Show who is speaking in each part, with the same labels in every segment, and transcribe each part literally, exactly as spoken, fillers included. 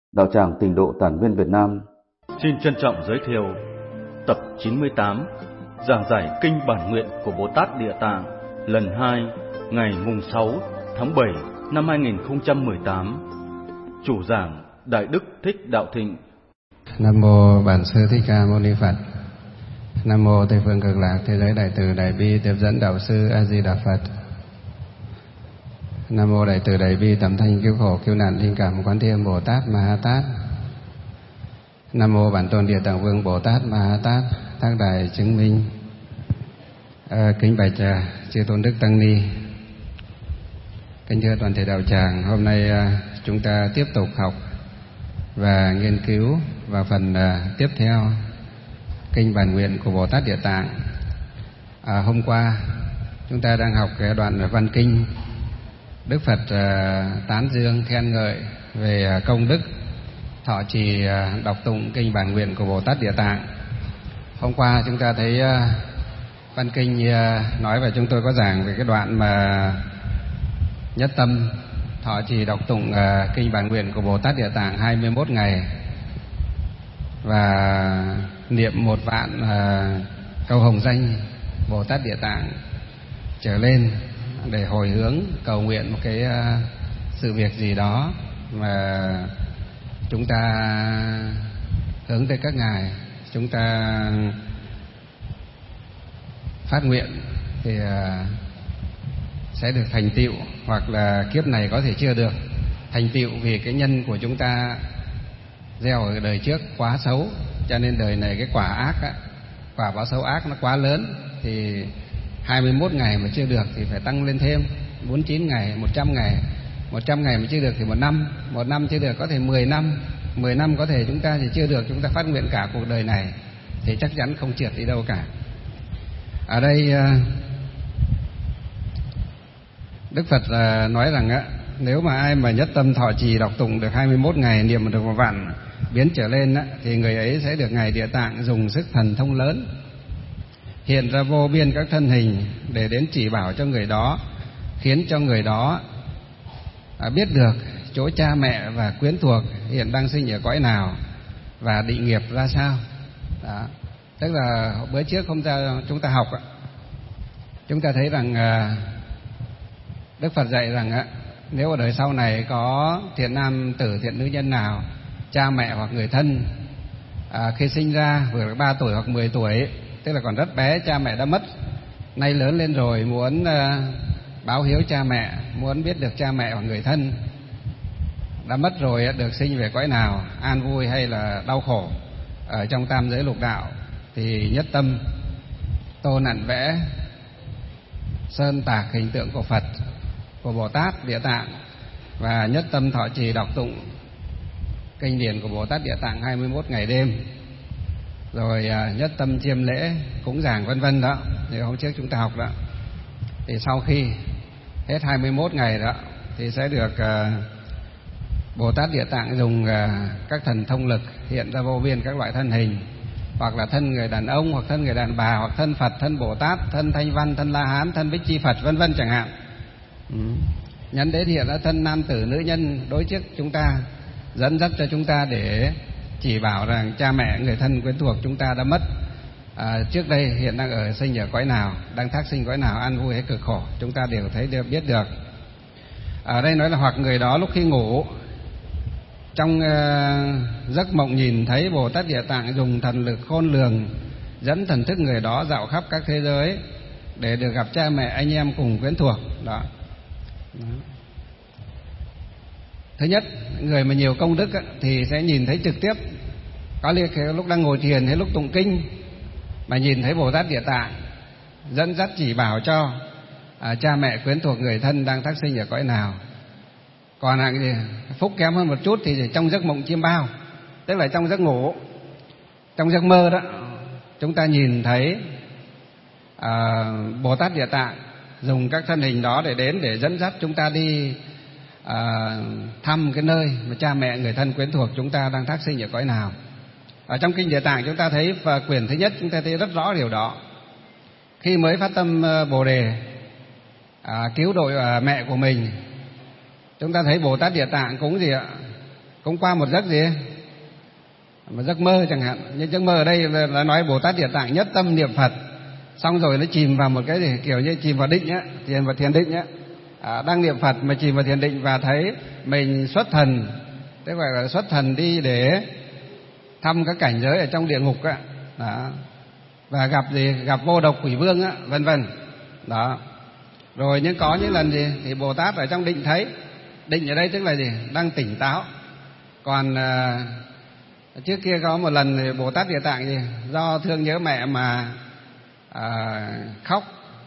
Speaker 1: Đạo tràng Tịnh độ Tản Nguyên Việt Nam
Speaker 2: xin trân trọng giới thiệu tập chín mươi tám giảng giải kinh bản nguyện của Bồ Tát Địa Tạng lần hai ngày mùng sáu tháng bảy năm hai nghìn không trăm mười tám. Chủ giảng Đại Đức Thích Đạo Thịnh.
Speaker 3: Nam mô Bản Sư Thích Ca Mâu Ni Phật. Nam mô Tây Phương Cực Lạc Thế Giới Đại Từ Đại Bi Tiếp Dẫn Đạo Sư A Di Đà Phật. Nam mô Đại Từ Đại Bi Tầm Thanh Cứu Khổ Cứu Nạn Linh Cảm Quán Thiên Bồ Tát Ma Ha Tát. Nam mô Bản Tôn Địa Tạng Vương Bồ Tát Ma Ha Tát Tác Đại Chứng Minh. À, kính bạch à, chư tôn đức tăng ni, kính thưa toàn thể đạo tràng, hôm nay à, chúng ta tiếp tục học và nghiên cứu vào phần à, tiếp theo kinh bản nguyện của Bồ Tát Địa Tạng. À, hôm qua chúng ta đang học cái đoạn văn kinh Đức Phật à, tán dương khen ngợi về à, công đức thọ trì à, đọc tụng kinh bản nguyện của Bồ Tát Địa Tạng. Hôm qua chúng ta thấy à, văn kinh à, nói và chúng tôi có giảng về cái đoạn mà nhất tâm thọ trì đọc tụng à, kinh bản nguyện của Bồ Tát Địa Tạng hai mươi mốt ngày và niệm một vạn à, câu hồng danh Bồ Tát Địa Tạng trở lên để hồi hướng cầu nguyện một cái à, sự việc gì đó mà chúng ta hướng tới các ngài, chúng ta phát nguyện thì à, sẽ được thành tựu, hoặc là kiếp này có thể chưa được thành tựu vì cái nhân của chúng ta gieo ở đời trước quá xấu, cho nên đời này cái quả ác á, quả báo xấu ác nó quá lớn, thì hai mươi mốt ngày mà chưa được thì phải tăng lên thêm bốn mươi chín ngày, một trăm ngày, một trăm ngày mà chưa được thì một năm, một năm chưa được có thể mười năm, mười năm có thể chúng ta thì chưa được, chúng ta phát nguyện cả cuộc đời này thì chắc chắn không trượt đi đâu cả. Ở đây Đức Phật nói rằng á, nếu mà ai mà nhất tâm thọ trì đọc tụng được hai mươi mốt ngày, niệm được một vạn biến trở lên á, thì người ấy sẽ được ngài Địa Tạng dùng sức thần thông lớn hiện ra vô biên các thân hình để đến chỉ bảo cho người đó, khiến cho người đó à, biết được chỗ cha mẹ và quyến thuộc hiện đang sinh ở cõi nào và định nghiệp ra sao. Đó. Tức là bữa trước hôm ta chúng ta học á, chúng ta thấy rằng à, Đức Phật dạy rằng á, nếu ở đời sau này có thiện nam tử thiện nữ nhân nào, cha mẹ hoặc người thân à, khi sinh ra vừa được ba tuổi hoặc mười tuổi, tức là còn rất bé cha mẹ đã mất, nay lớn lên rồi muốn à, báo hiếu cha mẹ, muốn biết được cha mẹ hoặc người thân đã mất rồi được sinh về cõi nào, an vui hay là đau khổ ở trong tam giới lục đạo, thì nhất tâm tô nặn vẽ sơn tạc hình tượng của Phật, của Bồ Tát Địa Tạng, và nhất tâm thọ trì đọc tụng kinh điển của Bồ Tát Địa Tạng hai mươi mốt ngày đêm, rồi à, nhất tâm chiêm lễ cúng dường vân vân đó, như hôm trước chúng ta học đó. Thì sau khi hết hai mươi mốt ngày đó thì sẽ được à, Bồ Tát Địa Tạng dùng à, các thần thông lực hiện ra vô biên các loại thân hình, hoặc là thân người đàn ông, hoặc thân người đàn bà, hoặc thân Phật, thân Bồ Tát, thân Thanh Văn, thân La Hán, thân Bích Chi Phật vân vân chẳng hạn. Ừ. Nhấn đến hiện ra thân nam tử nữ nhân đối trước chúng ta, dẫn dắt cho chúng ta để chỉ bảo rằng cha mẹ người thân quyến thuộc chúng ta đã mất à, trước đây hiện đang ở sinh ở cõi nào, đang thác sinh cõi nào, an vui hay cực khổ, chúng ta đều thấy được, biết được. Ở đây nói là hoặc người đó lúc khi ngủ trong uh, giấc mộng nhìn thấy Bồ Tát Địa Tạng dùng thần lực khôn lường dẫn thần thức người đó dạo khắp các thế giới để được gặp cha mẹ anh em cùng quyến thuộc đó. Đó. Thứ nhất, người mà nhiều công đức thì sẽ nhìn thấy trực tiếp, có lúc đang ngồi thiền hay lúc tụng kinh mà nhìn thấy Bồ Tát Địa Tạng dẫn dắt chỉ bảo cho à, cha mẹ quyến thuộc người thân đang thác sinh ở cõi nào. Còn là gì? Phúc kém hơn một chút thì trong giấc mộng chiêm bao, tức là trong giấc ngủ, trong giấc mơ đó, chúng ta nhìn thấy à, Bồ Tát Địa Tạng dùng các thân hình đó để đến để dẫn dắt chúng ta đi à, thăm cái nơi mà cha mẹ người thân quyến thuộc chúng ta đang thác sinh ở cõi nào. Ở trong kinh Địa Tạng chúng ta thấy và quyển thứ nhất chúng ta thấy rất rõ điều đó. Khi mới phát tâm Bồ Đề à, cứu độ à, mẹ của mình, chúng ta thấy Bồ Tát Địa Tạng cũng gì ạ, cũng qua một giấc gì, một giấc mơ chẳng hạn. Nhưng giấc mơ ở đây là, là nói Bồ Tát Địa Tạng nhất tâm niệm Phật, xong rồi nó chìm vào một cái gì kiểu như chìm vào định nhá, chìm vào thiền định nhá. À, đang niệm Phật mà chìm vào thiền định và thấy mình xuất thần, tức gọi là xuất thần đi để thăm các cảnh giới ở trong địa ngục á, đó. Và gặp gì, gặp vô độc quỷ vương á, vân vân, đó. Rồi nhưng có những lần gì thì Bồ Tát ở trong định thấy, định ở đây tức là gì, đang tỉnh táo. Còn à, trước kia có một lần thì Bồ Tát Địa Tạng gì do thương nhớ mẹ mà à, khóc,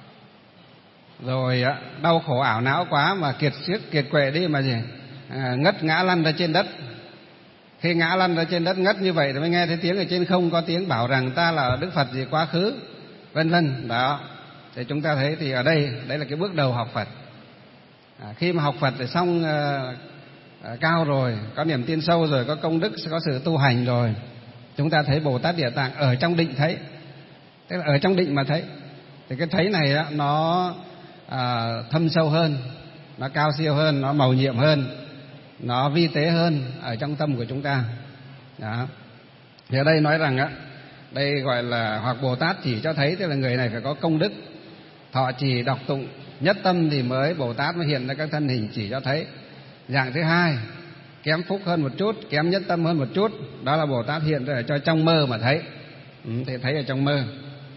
Speaker 3: rồi đau khổ ảo não quá mà kiệt sức kiệt quệ đi mà gì à, ngất ngã lăn ra trên đất. Khi ngã lăn ra trên đất ngất như vậy thì mới nghe thấy tiếng ở trên không có tiếng bảo rằng ta là Đức Phật gì quá khứ, vân vân, đó. Thì chúng ta thấy thì ở đây đấy là cái bước đầu học Phật. À, khi mà học Phật thì xong à, à, cao rồi, có niềm tin sâu rồi, có công đức, có sự tu hành rồi, chúng ta thấy Bồ Tát Địa Tạng ở trong định thấy, tức là ở trong định mà thấy. Thì cái thấy này á, nó à, thâm sâu hơn, nó cao siêu hơn, nó mầu nhiệm hơn, nó vi tế hơn ở trong tâm của chúng ta. Đó. Thì ở đây nói rằng á, đây gọi là hoặc Bồ Tát chỉ cho thấy, tức là người này phải có công đức, thọ trì đọc tụng nhất tâm thì mới Bồ Tát mới hiện ra các thân hình chỉ cho thấy. Dạng thứ hai, kém phúc hơn một chút, kém nhất tâm hơn một chút, đó là Bồ Tát hiện ra cho trong mơ mà thấy, ừ, thì thấy ở trong mơ.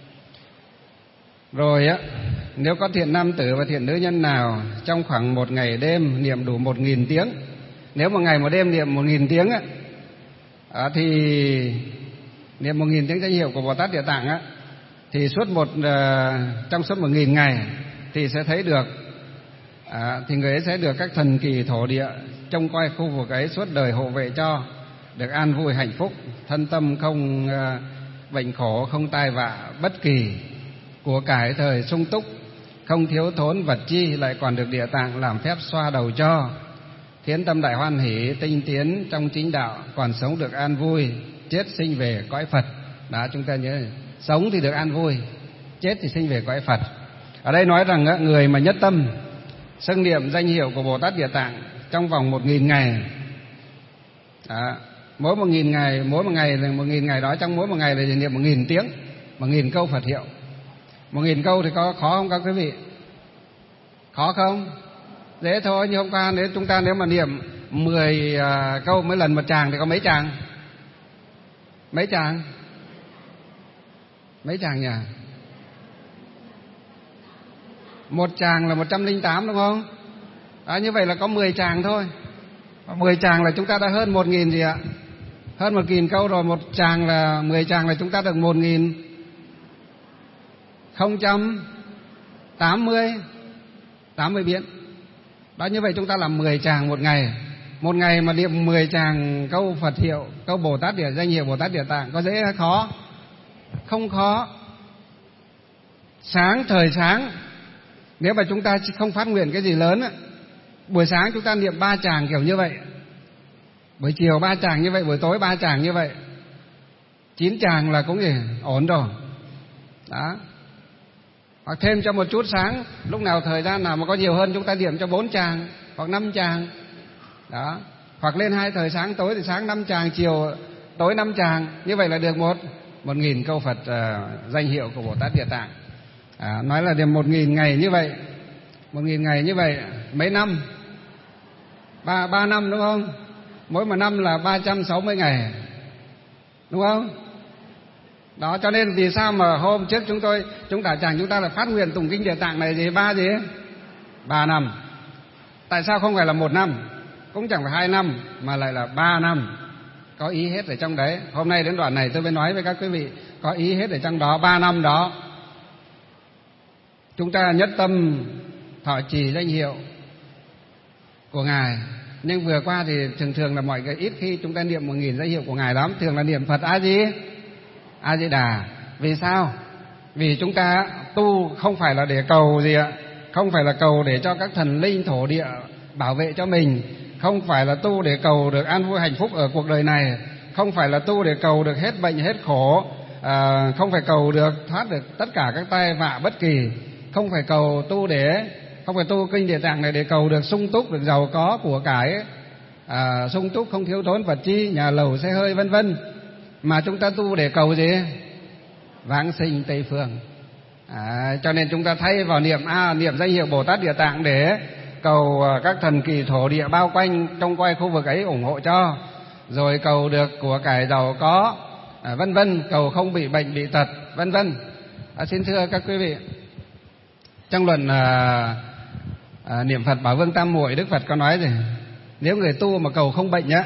Speaker 3: Rồi á, nếu có thiện nam tử và thiện nữ nhân nào trong khoảng một ngày đêm niệm đủ một nghìn tiếng, nếu một ngày một đêm niệm một nghìn tiếng á, à, thì niệm một nghìn tiếng danh hiệu của Bồ Tát Địa Tạng á, thì suốt một uh, trong suốt một nghìn ngày thì sẽ thấy được, à, thì người ấy sẽ được các thần kỳ thổ địa trông coi khu vực ấy suốt đời hộ vệ cho, được an vui hạnh phúc, thân tâm không uh, bệnh khổ, không tai vạ bất kỳ, của cải thời sung túc, không thiếu thốn vật chi, lại còn được Địa Tạng làm phép xoa đầu cho, khiến tâm đại hoan hỷ, tinh tiến trong chính đạo, còn sống được an vui, chết sinh về cõi Phật. Đó, chúng ta nhớ, sống thì được an vui, chết thì sinh về cõi Phật. Ở đây nói rằng người mà nhất tâm xưng niệm danh hiệu của Bồ Tát Địa Tạng trong vòng một nghìn ngày, đó, mỗi một nghìn ngày, mỗi một ngày là một nghìn ngày đó, trong mỗi một ngày là niệm một nghìn tiếng, một nghìn câu Phật hiệu. Một nghìn câu thì có khó không các quý vị? Khó không? Dễ thôi. Như hôm qua nếu chúng ta nếu mà niệm mười à, câu mỗi lần một tràng thì có mấy tràng? Mấy tràng? Mấy tràng nhỉ? Một tràng là một trăm lẻ tám đúng không? À, như vậy là có mười tràng thôi. Mười tràng là chúng ta đã hơn một nghìn gì ạ? Hơn một nghìn câu rồi. Một tràng là mười tràng là chúng ta được một nghìn không trăm tám mươi tám mươi biến. Đó, như vậy chúng ta làm mười tràng một ngày. Một ngày mà niệm mười tràng câu Phật hiệu, câu Bồ Tát Địa danh hiệu Bồ Tát Địa Tạng có dễ hay khó? Không khó. Sáng thời sáng, nếu mà chúng ta không phát nguyện cái gì lớn á, buổi sáng chúng ta niệm ba tràng kiểu như vậy, buổi chiều ba tràng như vậy, buổi tối ba tràng như vậy, chín tràng là cũng gì ổn rồi. Đó. Hoặc thêm cho một chút sáng, lúc nào thời gian nào mà có nhiều hơn chúng ta niệm cho bốn tràng hoặc năm tràng. Đó. Hoặc lên hai thời sáng tối thì sáng năm tràng, chiều tối năm tràng, như vậy là được một một nghìn câu Phật uh, danh hiệu của Bồ Tát Địa Tạng. À, nói là được một nghìn ngày như vậy, một nghìn ngày như vậy mấy năm? Ba ba năm đúng không? Mỗi một năm là ba trăm sáu mươi ngày, đúng không? Đó, cho nên vì sao mà hôm trước chúng tôi chúng đại tràng chúng ta là phát nguyện tụng kinh Địa Tạng này gì ba gì? Ba năm. Tại sao không phải là một năm, cũng chẳng phải hai năm, mà lại là ba năm? Có ý hết ở trong đấy. Hôm nay đến đoạn này tôi mới nói với các quý vị, có ý hết ở trong đó. Ba năm đó chúng ta nhất tâm thọ trì danh hiệu của Ngài. Nhưng vừa qua thì thường thường là mọi người ít khi chúng ta niệm một nghìn danh hiệu của Ngài lắm, thường là niệm Phật A Di A Di Đà. Vì sao? Vì chúng ta tu không phải là để cầu gì ạ, không phải là cầu để cho các thần linh thổ địa bảo vệ cho mình, không phải là tu để cầu được an vui hạnh phúc ở cuộc đời này, không phải là tu để cầu được hết bệnh hết khổ, à, không phải cầu được thoát được tất cả các tai vạ bất kỳ, không phải cầu tu để không phải tu kinh Địa Tạng này để cầu được sung túc, được giàu có của cải, à, sung túc, không thiếu thốn vật chi, nhà lầu xe hơi vân vân, mà chúng ta tu để cầu gì? Vãng sinh Tây phương. À, cho nên chúng ta thay vào niệm a niệm danh hiệu Bồ Tát Địa Tạng để cầu các thần kỳ thổ địa bao quanh trong quanh khu vực ấy ủng hộ cho, rồi cầu được của cải giàu có, à, vân vân, cầu không bị bệnh bị tật, vân vân. À, xin thưa các quý vị, trong luận à, à, niệm Phật Bảo Vương Tam Muội, Đức Phật có nói gì? Nếu người tu mà cầu không bệnh á,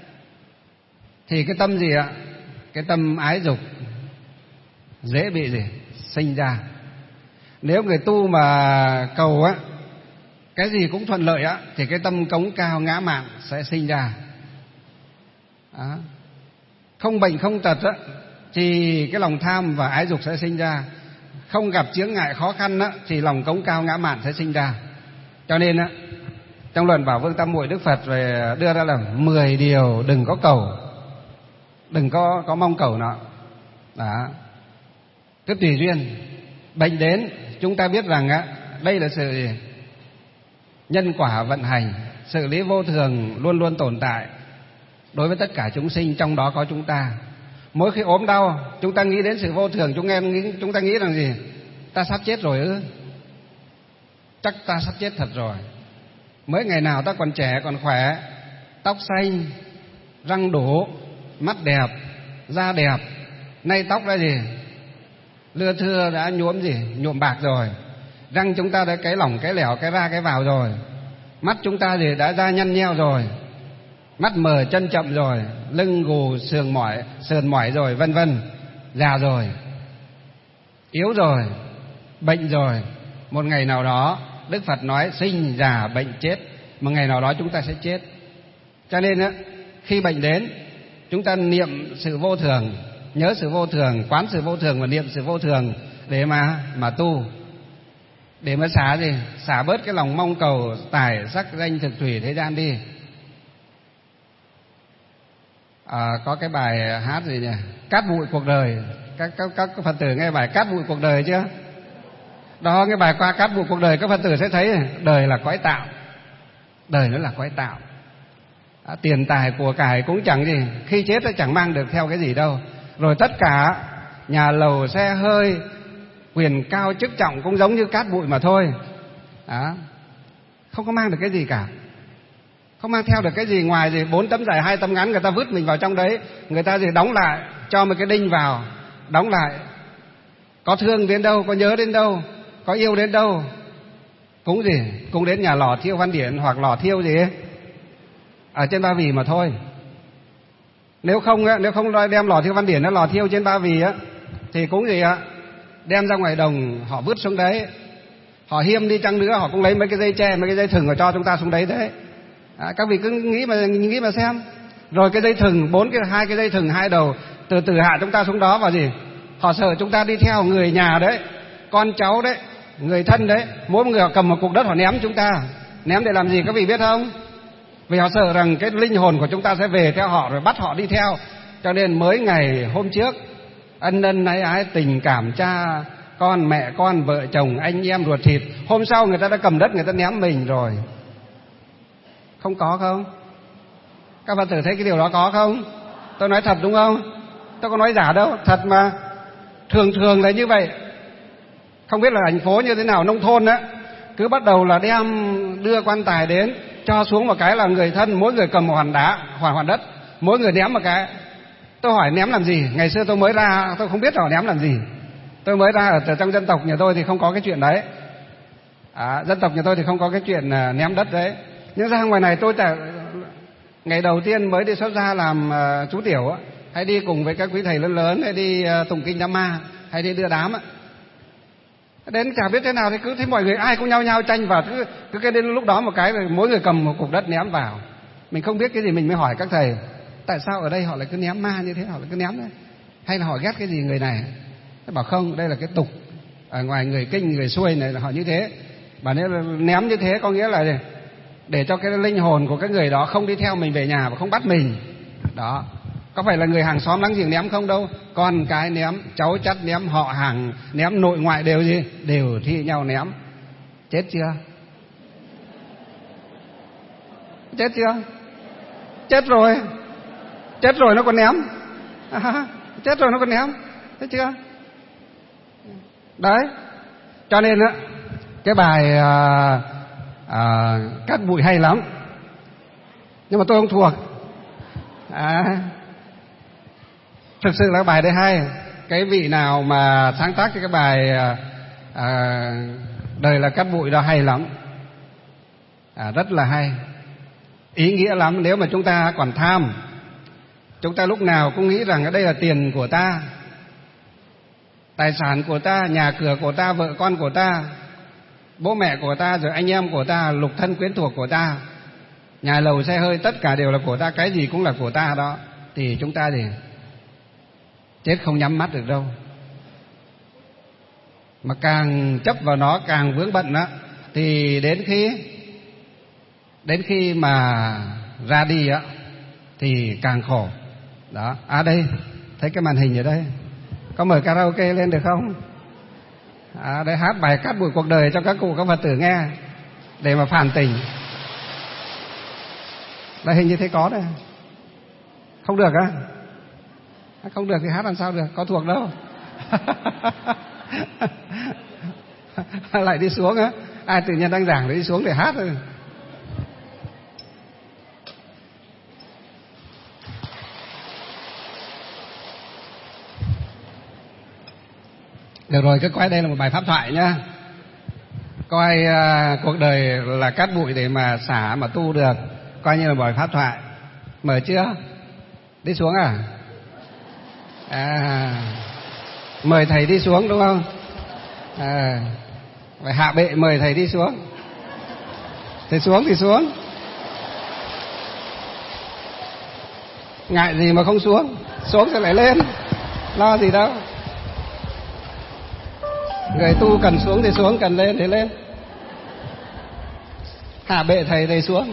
Speaker 3: thì cái tâm gì ạ? Cái tâm ái dục dễ bị gì? Sinh ra. Nếu người tu mà cầu á, cái gì cũng thuận lợi á, thì cái tâm cống cao ngã mạn sẽ sinh ra. Đó. Không bệnh không tật á, thì cái lòng tham và ái dục sẽ sinh ra. Không gặp chướng ngại khó khăn á, thì lòng cống cao ngã mạn sẽ sinh ra. Cho nên á, trong luận Bảo Vương Tam Muội, Đức Phật về đưa ra là mười điều đừng có cầu, đừng có có mong cầu nó. Đó. Cứ tùy duyên. Bệnh đến, chúng ta biết rằng á, đây là sự nhân quả vận hành, sự lý vô thường luôn luôn tồn tại đối với tất cả chúng sinh, trong đó có chúng ta. Mỗi khi ốm đau, chúng ta nghĩ đến sự vô thường, chúng em nghĩ, chúng ta nghĩ rằng gì? Ta sắp chết rồi ư? Chắc ta sắp chết thật rồi. Mới ngày nào ta còn trẻ, còn khỏe, tóc xanh, răng đủ, mắt đẹp, da đẹp, nay tóc ra gì? Lưa thưa đã nhuộm gì? Nhuộm bạc rồi. Răng chúng ta đã cái lỏng, cái lẻo, cái ra, cái vào rồi. Mắt chúng ta thì đã ra nhăn nheo rồi. Mắt mờ, chân chậm rồi, lưng gù, sườn mỏi, sườn mỏi rồi, vân vân. Già rồi, yếu rồi, bệnh rồi. Một ngày nào đó, Đức Phật nói sinh, già, bệnh, chết. Một ngày nào đó chúng ta sẽ chết. Cho nên á, khi bệnh đến, chúng ta niệm sự vô thường, nhớ sự vô thường, quán sự vô thường và niệm sự vô thường để mà mà tu, để mà xả gì? Xả bớt cái lòng mong cầu tài sắc danh thực thủy thế gian đi. À, có cái bài hát gì nhỉ? Cát bụi cuộc đời. Các, các, các Phật tử nghe bài Cát bụi cuộc đời chưa? Đó, cái bài qua Cát bụi cuộc đời, các Phật tử sẽ thấy đời là cõi tạo. Đời nó là cõi tạo. À, tiền tài của cải cũng chẳng gì, khi chết nó chẳng mang được theo cái gì đâu. Rồi tất cả nhà lầu xe hơi, quyền cao chức trọng cũng giống như cát bụi mà thôi. Đó. Không có mang được cái gì cả, không mang theo được cái gì ngoài gì bốn tấm dài hai tấm ngắn, người ta vứt mình vào trong đấy, người ta gì đóng lại, cho một cái đinh vào, đóng lại. Có thương đến đâu, có nhớ đến đâu, có yêu đến đâu, cũng gì, cũng đến nhà lò thiêu Văn Điển hoặc lò thiêu gì ấy, ở trên Ba Vì mà thôi. Nếu không á, nếu không đem lò thiêu Văn Điển nó lò thiêu trên Ba Vì á, thì cũng gì ạ, đem ra ngoài đồng họ vứt xuống đấy. Họ hiêm đi chăng nữa, họ cũng lấy mấy cái dây tre, mấy cái dây thừng rồi cho chúng ta xuống đấy thế. À, các vị cứ nghĩ mà nghĩ mà xem. Rồi cái dây thừng, bốn cái hai cái dây thừng hai đầu từ từ hạ chúng ta xuống đó vào gì? Họ sợ chúng ta đi theo người nhà đấy, con cháu đấy, người thân đấy, mỗi người họ cầm một cục đất họ ném chúng ta. Ném để làm gì các vị biết không? Vì họ sợ rằng cái linh hồn của chúng ta sẽ về theo họ rồi bắt họ đi theo. Cho nên mới ngày hôm trước, ân ân ái ái tình cảm cha con, mẹ con, vợ chồng, anh em ruột thịt, hôm sau người ta đã cầm đất người ta ném mình rồi. Không có không? Các Phật tử thấy cái điều đó có không? Tôi nói thật đúng không? Tôi có nói giả đâu, thật mà. Thường thường là như vậy. Không biết là thành phố như thế nào, nông thôn á, cứ bắt đầu là đem đưa quan tài đến, cho xuống một cái là người thân mỗi người cầm một hòn đá, hòn hòn đất, mỗi người ném một cái. Tôi hỏi ném làm gì? Ngày xưa tôi mới ra tôi không biết họ ném làm gì. Tôi mới ra ở trong dân tộc nhà tôi thì không có cái chuyện đấy. À, dân tộc nhà tôi thì không có cái chuyện ném đất đấy. Nhưng ra ngoài này tôi tại ngày đầu tiên mới đi xuất gia làm uh, chú tiểu á, hay đi cùng với các quý thầy lớn lớn, hay đi uh, tụng kinh Nam Ma, hay đi đưa đám á. Đến chả biết thế nào thì cứ thấy mọi người ai cũng nhau nhau tranh vào, cứ cứ cái đến lúc đó một cái rồi mỗi người cầm một cục đất ném vào. Mình không biết cái gì, mình mới hỏi các thầy tại sao ở đây họ lại cứ ném ma như thế, họ lại cứ ném đấy, hay là họ ghét cái gì người này. Thế bảo không, đây là cái tục ở ngoài người Kinh người Xuôi này là họ như thế. Và nếu ném như thế có nghĩa là để cho cái linh hồn của cái người đó không đi theo mình về nhà và không bắt mình. Đó. Có phải là người hàng xóm láng giềng ném không đâu, con cái ném, cháu chắt ném, họ hàng ném, nội ngoại đều gì đều thi nhau ném. Chết chưa? Chết chưa? chết rồi, chết rồi nó còn ném, à, chết rồi nó còn ném, thấy chưa? Đấy, cho nên á cái bài à, à, cát bụi hay lắm, nhưng mà tôi không thuộc. À, thực sự là bài đấy hay. Cái vị nào mà sáng tác cái bài à, à, đời là cát bụi đó hay lắm, à, rất là hay, ý nghĩa lắm. Nếu mà chúng ta còn tham, chúng ta lúc nào cũng nghĩ rằng đây là tiền của ta, tài sản của ta, nhà cửa của ta, vợ con của ta, bố mẹ của ta, rồi anh em của ta, lục thân quyến thuộc của ta, nhà lầu xe hơi, tất cả đều là của ta, cái gì cũng là của ta đó, thì chúng ta thì chết không nhắm mắt được đâu. Mà càng chấp vào nó, càng vướng bận đó, thì đến khi đến khi mà ra đi á thì càng khổ. Đó, à đây, thấy cái màn hình ở đây, có mời karaoke lên được không? À, đây hát bài Cát Bụi Cuộc Đời cho các cụ các Phật tử nghe để mà phản tỉnh. Đây hình như thế có đây. Không được á? Không được thì hát làm sao được, có thuộc đâu. Lại đi xuống á, ai tự nhiên đang giảng để đi xuống để hát thôi. Được rồi, cứ coi đây là một bài pháp thoại nhá. Coi uh, cuộc đời là cát bụi để mà xả mà tu được, coi như là bài pháp thoại. Mở chưa? Đi xuống à? À, mời thầy đi xuống đúng không? À, phải hạ bệ mời thầy đi xuống. Thầy xuống thì xuống. Ngại gì mà không xuống, xuống thì lại lên, lo gì đâu. Người tu cần xuống thì xuống, cần lên thì lên. Hạ bệ thầy thầy xuống.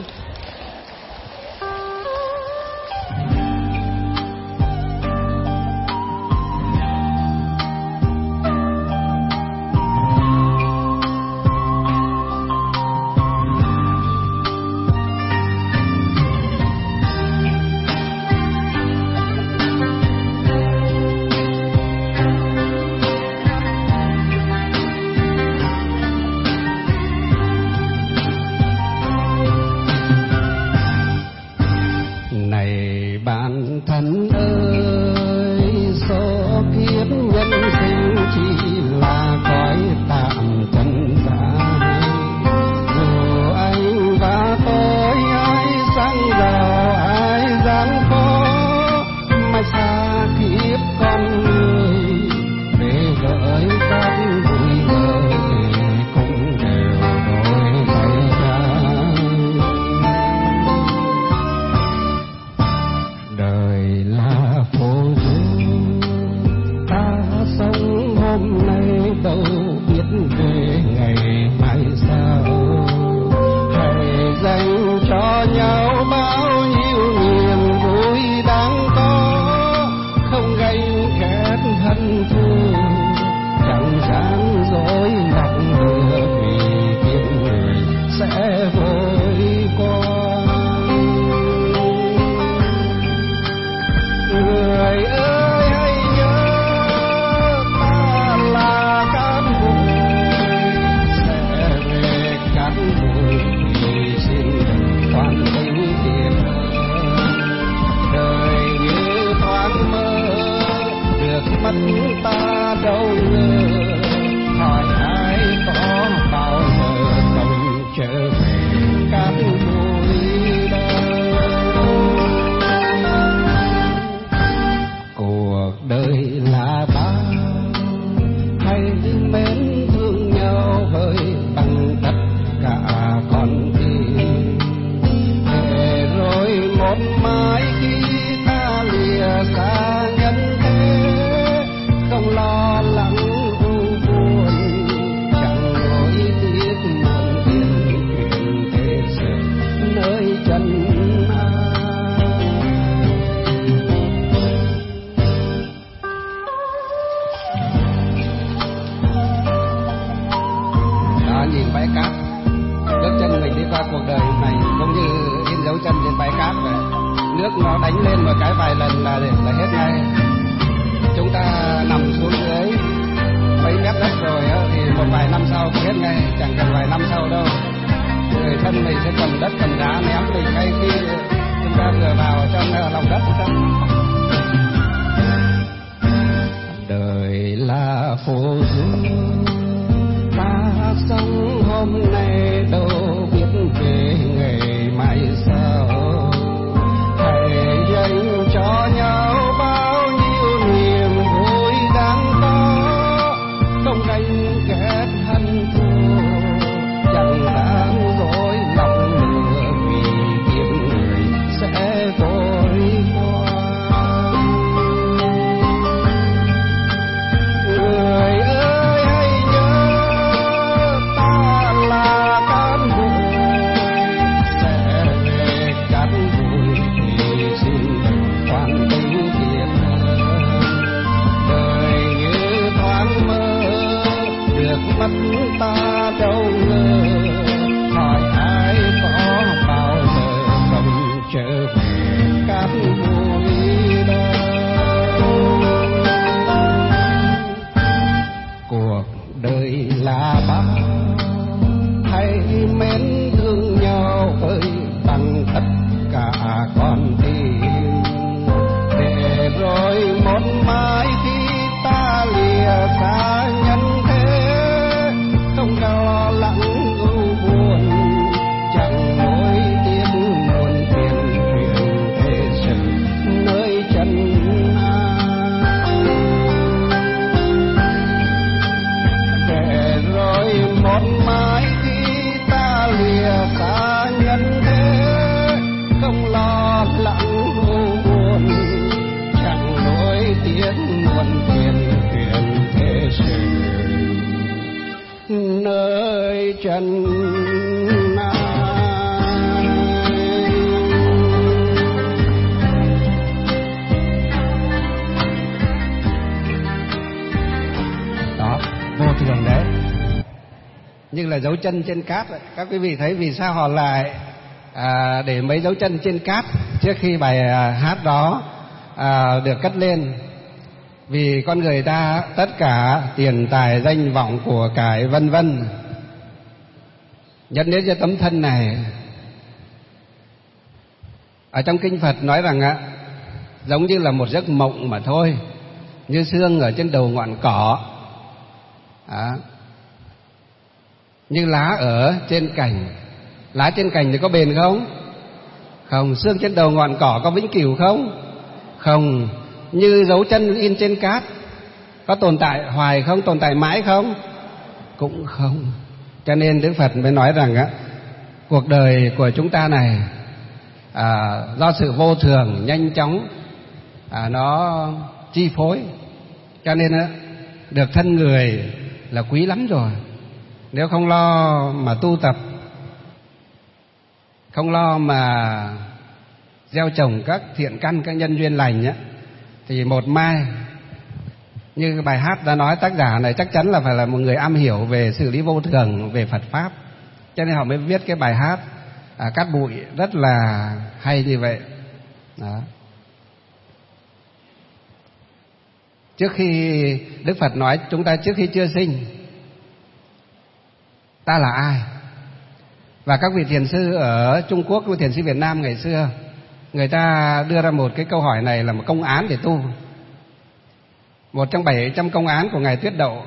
Speaker 3: nó đánh lên một cái vài lần là là hết ngay. Chúng ta nằm xuống dưới mấy mét đất rồi á, thì một vài năm sau hết ngay, chẳng cần vài năm sau đâu. Người thân mình sẽ cầm đất cầm đá ném mình ngay khi chúng ta vừa vào trong lòng đất. Đời là phố dương, ta sống hôm nay đâu biết về ngày mai sau. Hãy dành cho nhau bao nhiêu niềm vui đáng có, không ganh ghét hận thù, chẳng đáng dối lòng nữa, vì kiếp người sẽ vội qua. Người ơi hãy nhớ ta là cát bụi, sẽ về cát bụi thì xin đừng quan tính thiệt hơn. Đời như thoáng mơ, được mất ta đâu ngờ, hỏi ai có bao giờ không trở về cát bụi đâu. Cuộc đời là bao, hãy mến thương nhau với bằng tất cả con tim, để rồi một mai khi ta lìa xa nhân thế, không lo lắng ưu buồn, chẳng nỗi tiếc muôn phiền, thuyền thế sự nơi chân ai. Để rồi một mai khi ta lìa xa nhân thế, không lo lắng ưu buồn, chẳng nỗi tiếc muôn phiền, thuyền thế sự nơi chân ai. Đó, vô thường đấy, nhưng là dấu chân trên cát. Các quý vị thấy vì sao họ lại à, để mấy dấu chân trên cát trước khi bài à, hát đó à, được cất lên? Vì con người ta tất cả tiền tài danh vọng của cải vân vân dẫn đến cái tấm thân này. Ở trong kinh Phật nói rằng á, giống như là một giấc mộng mà thôi, như sương ở trên đầu ngọn cỏ, à, như lá ở trên cành. Lá trên cành thì có bền không? Không. Sương trên đầu ngọn cỏ có vĩnh cửu không? Không. Như dấu chân in trên cát có tồn tại hoài không? Tồn tại mãi không? Cũng không. Cho nên Đức Phật mới nói rằng á, cuộc đời của chúng ta này à, do sự vô thường nhanh chóng à, nó chi phối, cho nên á, được thân người là quý lắm rồi. Nếu không lo mà tu tập, không lo mà gieo trồng các thiện căn, các nhân duyên lành á, thì một mai như bài hát đã nói, tác giả này chắc chắn là phải là một người am hiểu về xử lý vô thường, về Phật pháp, cho nên họ mới viết cái bài hát à, Cát Bụi rất là hay như vậy. Đó. Trước khi Đức Phật nói chúng ta trước khi chưa sinh, ta là ai? Và các vị thiền sư ở Trung Quốc, các vị thiền sư Việt Nam ngày xưa, người ta đưa ra một cái câu hỏi này là một công án để tu. Một trong bảy trăm công án của Ngài Tuyết Đậu,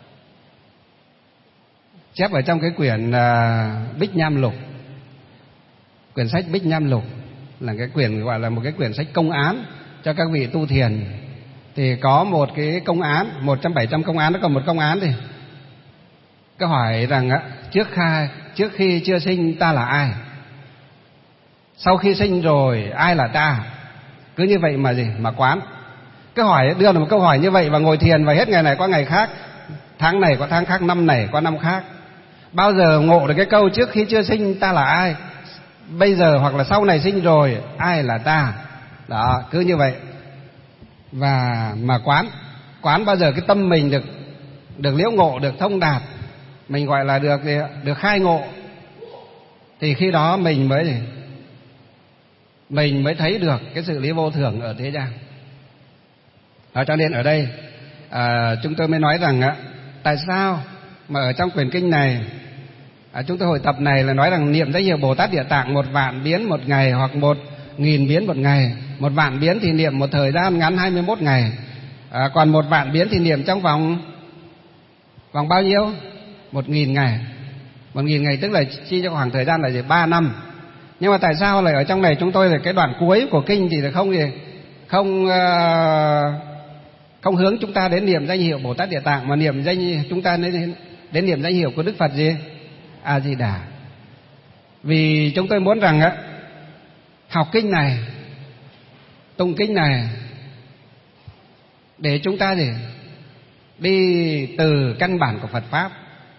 Speaker 3: chép ở trong cái quyển uh, Bích Nham Lục. Quyển sách Bích Nham Lục là cái quyển gọi là một cái quyển sách công án cho các vị tu thiền. Thì có một cái công án, một trong bảy trăm công án, nó còn một công án thì câu hỏi rằng á, trước khi, trước khi chưa sinh ta là ai? Sau khi sinh rồi ai là ta? Cứ như vậy mà gì? Mà quán. Cái hỏi đưa là một câu hỏi như vậy và ngồi thiền, và hết ngày này qua ngày khác, tháng này qua tháng khác, năm này qua năm khác. Bao giờ ngộ được cái câu trước khi chưa sinh ta là ai? Bây giờ hoặc là sau này sinh rồi ai là ta? Đó, cứ như vậy. Và mà quán, quán bao giờ cái tâm mình được được liễu ngộ, được thông đạt, mình gọi là được được khai ngộ, thì khi đó mình mới mình mới thấy được cái sự lý vô thường ở thế gian. À, cho nên ở đây à, chúng tôi mới nói rằng á, tại sao mà ở trong quyển kinh này, à, chúng tôi hội tập này là nói rằng niệm danh hiệu Bồ Tát Địa Tạng một vạn biến một ngày hoặc một nghìn biến một ngày. Một vạn biến thì niệm một thời gian ngắn hai mươi mốt ngày, à, còn một vạn biến thì niệm trong vòng vòng bao nhiêu? Một nghìn ngày. Một nghìn ngày tức là chi cho khoảng thời gian là gì? Ba năm. Nhưng mà tại sao lại ở trong này chúng tôi là cái đoạn cuối của kinh thì là không gì không uh, không hướng chúng ta đến niệm danh hiệu Bồ Tát Địa Tạng, mà niệm danh chúng ta đến, đến niệm danh hiệu của Đức Phật gì? A Di Đà. Vì chúng tôi muốn rằng á, học kinh này, tụng kinh này để chúng ta gì? Đi từ căn bản của Phật pháp,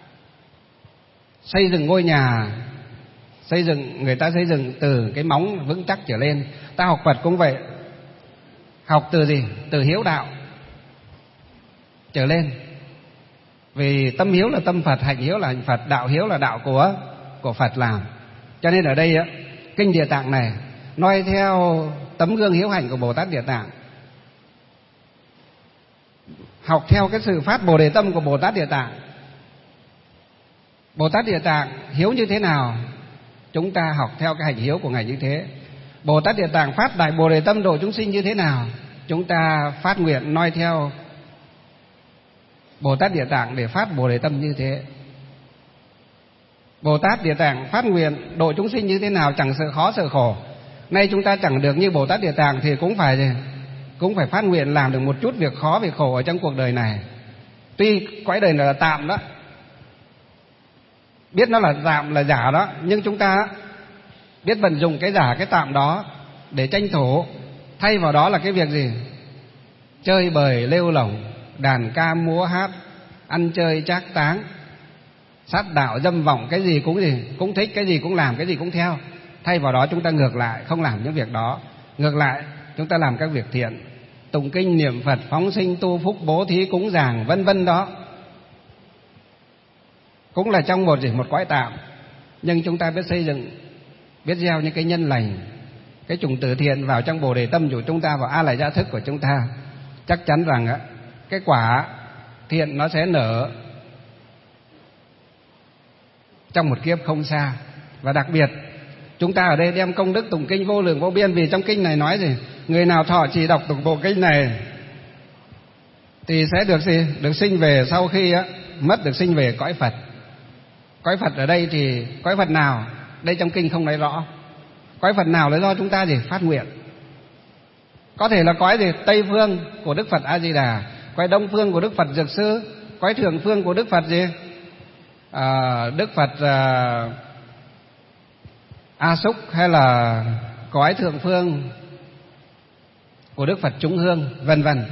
Speaker 3: xây dựng ngôi nhà, xây dựng người ta xây dựng từ cái móng vững chắc trở lên. Ta học Phật cũng vậy, học từ gì? Từ hiếu đạo trở lên. Vì tâm hiếu là tâm Phật, hạnh hiếu là hạnh Phật, đạo hiếu là đạo của của Phật làm. Cho nên ở đây á, kinh Địa Tạng này noi theo tấm gương hiếu hạnh của Bồ Tát Địa Tạng, học theo cái sự phát Bồ Đề tâm của Bồ Tát Địa Tạng. Bồ Tát Địa Tạng hiếu như thế nào, chúng ta học theo cái hành hiếu của Ngài như thế. Bồ Tát Địa Tạng phát đại Bồ Đề tâm độ chúng sinh như thế nào, chúng ta phát nguyện noi theo Bồ Tát Địa Tạng để phát Bồ Đề tâm như thế. Bồ Tát Địa Tạng phát nguyện độ chúng sinh như thế nào, chẳng sợ khó sợ khổ. Nay chúng ta chẳng được như Bồ Tát Địa Tạng thì cũng phải cũng phải phát nguyện làm được một chút việc khó việc khổ ở trong cuộc đời này. Tuy cõi đời này là tạm đó, biết nó là tạm là giả đó, nhưng chúng ta biết vận dụng cái giả cái tạm đó để tranh thủ, thay vào đó là cái việc gì? Chơi bời lêu lỏng, đàn ca múa hát, ăn chơi trác táng, sát đạo dâm vọng, cái gì cũng gì cũng thích, cái gì cũng làm, cái gì cũng theo. Thay vào đó chúng ta ngược lại, không làm những việc đó. Ngược lại chúng ta làm các việc thiện, tụng kinh niệm Phật, phóng sinh tu phúc, bố thí cúng dường vân vân đó, cũng là trong một gì một cõi tạm. Nhưng chúng ta biết xây dựng, biết gieo những cái nhân lành, cái chủng tử thiện vào trong Bồ Đề tâm của chúng ta, vào A Lại Gia thức của chúng ta, chắc chắn rằng á, cái quả thiện nó sẽ nở trong một kiếp không xa. Và đặc biệt chúng ta ở đây đem công đức tụng kinh vô lượng vô biên, vì trong kinh này nói gì? Người nào thọ trì đọc tụng bộ kinh này thì sẽ được gì? Được sinh về, sau khi á, mất được sinh về cõi Phật. Cõi Phật ở đây thì cõi Phật nào? Đây trong kinh không nói rõ. Cõi Phật nào là do chúng ta gì? Phát nguyện. Có thể là cõi gì? Tây phương của Đức Phật A Di Đà, cõi đông phương của Đức Phật Dược Sư, cõi thượng phương của Đức Phật gì? À, Đức Phật à, A Xúc, hay là cõi thượng phương của Đức Phật Chúng Hương, vân vân.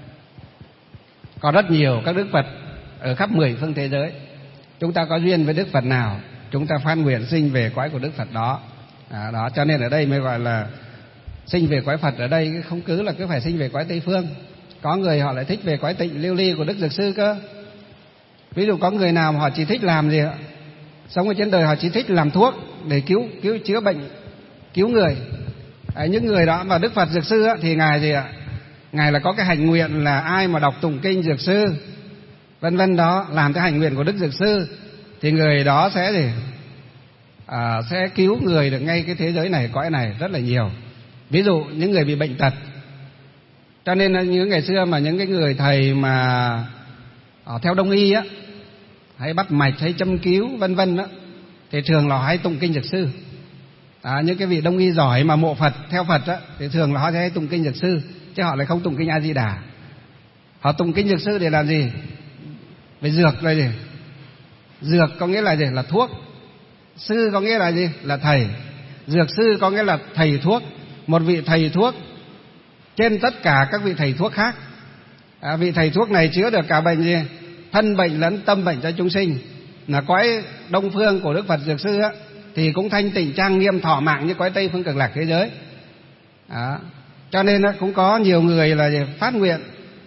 Speaker 3: Có rất nhiều các Đức Phật ở khắp mười phương thế giới. Chúng ta có duyên với Đức Phật nào, chúng ta phát nguyện sinh về cõi của Đức Phật đó. À, đó cho nên ở đây mới gọi là sinh về cõi Phật. Ở đây không cứ là cứ phải sinh về cõi Tây phương. Có người họ lại thích về cõi Tịnh Lưu Ly của Đức Dược Sư cơ. Ví dụ có người nào mà họ chỉ thích làm gì ạ? Sống ở trên đời họ chỉ thích làm thuốc để cứu cứu chữa bệnh, cứu người. À, những người đó mà Đức Phật Dược Sư á, thì ngài gì ạ? Ngài là có cái hành nguyện là ai mà đọc tụng kinh Dược Sư vân vân đó, làm cái hành nguyện của Đức Dược Sư thì người đó sẽ gì? À, sẽ cứu người được ngay cái thế giới này, cõi này rất là nhiều. Ví dụ những người bị bệnh tật, cho nên những ngày xưa mà những cái người thầy mà ở theo Đông y á, hay bắt mạch hay châm cứu vân vân đó, thì thường là hay tụng kinh Dược Sư. À, những cái vị Đông y giỏi mà mộ Phật theo Phật á, thì thường là họ sẽ hay tụng kinh Dược Sư, chứ họ lại không tụng kinh A Di Đà. Họ tụng kinh Dược Sư để làm gì? Về dược là gì? Dược có nghĩa là gì? Là thuốc. Sư có nghĩa là gì? Là thầy. Dược sư có nghĩa là thầy thuốc, một vị thầy thuốc trên tất cả các vị thầy thuốc khác. À, vị thầy thuốc này chữa được cả bệnh gì? Thân bệnh lẫn tâm bệnh cho chúng sinh. Là cõi đông phương của Đức Phật Dược Sư á, thì cũng thanh tịnh trang nghiêm thọ mạng như cõi Tây phương Cực Lạc thế giới. À, cho nên á, cũng có nhiều người là phát nguyện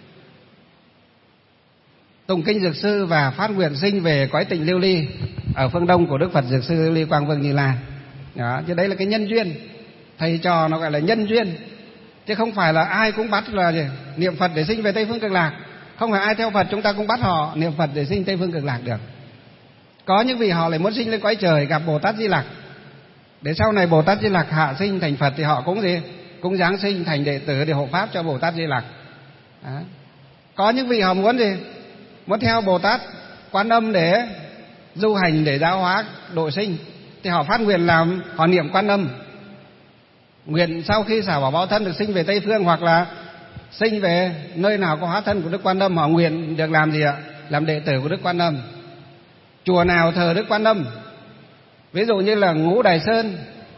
Speaker 3: tụng kinh Dược Sư và phát nguyện sinh về cõi Tịnh Lưu Ly ở phương đông của Đức Phật Dược Sư Lưu Ly Quang Vương Như Lai. Đó, chứ đấy là cái nhân duyên. thầy trò nó gọi là nhân duyên, chứ không phải là ai cũng bắt là gì? Niệm Phật để sinh về Tây Phương Cực Lạc. Không phải ai theo Phật chúng ta cũng bắt họ niệm Phật để sinh Tây Phương Cực Lạc được. Có những vị họ lại muốn sinh lên cõi trời gặp Bồ Tát Di Lặc, để sau này Bồ Tát Di Lặc hạ sinh thành Phật thì họ cũng gì? Cũng giáng sinh thành đệ tử để hộ pháp cho Bồ Tát Di Lặc. Đó. Có những vị họ muốn gì? Muốn theo Bồ Tát Quan Âm để du hành, để giáo hóa độ sinh, thì họ phát nguyện làm, họ niệm Quan Âm, nguyện sau khi xả bỏ báo thân được sinh về Tây Phương, hoặc là sinh về nơi nào có hóa thân của Đức Quan Âm, họ nguyện được làm gì ạ? Làm đệ tử của Đức Quan Âm. Chùa nào thờ Đức Quan Âm, ví dụ như là Ngũ Đài Sơn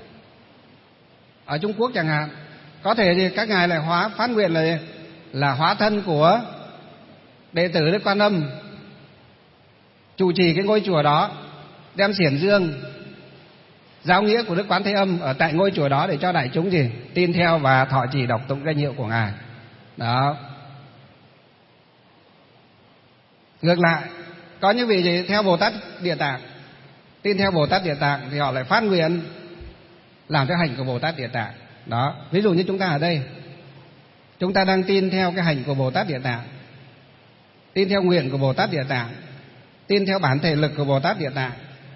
Speaker 3: ở Trung Quốc chẳng hạn, có thể thì các ngài lại hóa phát nguyện là là hóa thân của đệ tử Đức Quan Âm, chủ trì cái ngôi chùa đó, đem xiển dương giáo nghĩa của Đức Quán Thế Âm ở tại ngôi chùa đó để cho đại chúng gì? Tin theo và thọ trì đọc tụng danh hiệu của ngài. Đó. Ngược lại, có những vị gì theo Bồ Tát Địa Tạng, tin theo Bồ Tát Địa Tạng thì họ lại phát nguyện làm theo hành của Bồ Tát Địa Tạng. Đó, ví dụ như chúng ta ở đây, chúng ta đang tin theo cái hành của Bồ Tát Địa Tạng, tin theo nguyện của Bồ Tát Địa Tạng, tin theo bản thể lực của Bồ Tát Địa Tạng,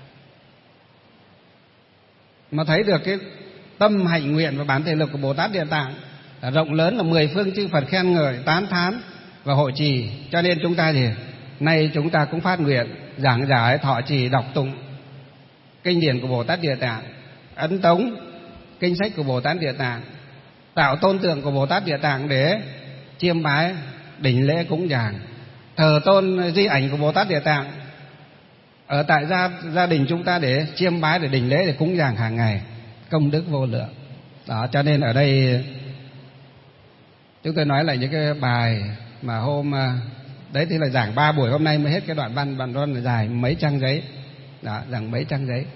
Speaker 3: mà thấy được cái tâm hạnh nguyện và bản thể lực của Bồ Tát Địa Tạng là rộng lớn, là mười phương chư Phật khen ngợi, tán thán và hộ trì. Cho nên chúng ta thì nay chúng ta cũng phát nguyện giảng giải, thọ trì, đọc tụng kinh điển của Bồ Tát Địa Tạng, ấn tống kinh sách của Bồ Tát Địa Tạng, tạo tôn tượng của Bồ Tát Địa Tạng để chiêm bái, đảnh lễ cúng dường, thờ tôn di ảnh của Bồ Tát Địa Tạng ở tại gia gia đình chúng ta để chiêm bái, để đảnh lễ, để cúng dường hàng ngày, công đức vô lượng. Đó, cho nên ở đây chúng tôi nói lại những cái bài mà hôm đấy thì là giảng ba buổi, hôm nay mới hết cái đoạn văn, đoạn văn là dài mấy trang giấy. Đó, giảng mấy trang giấy.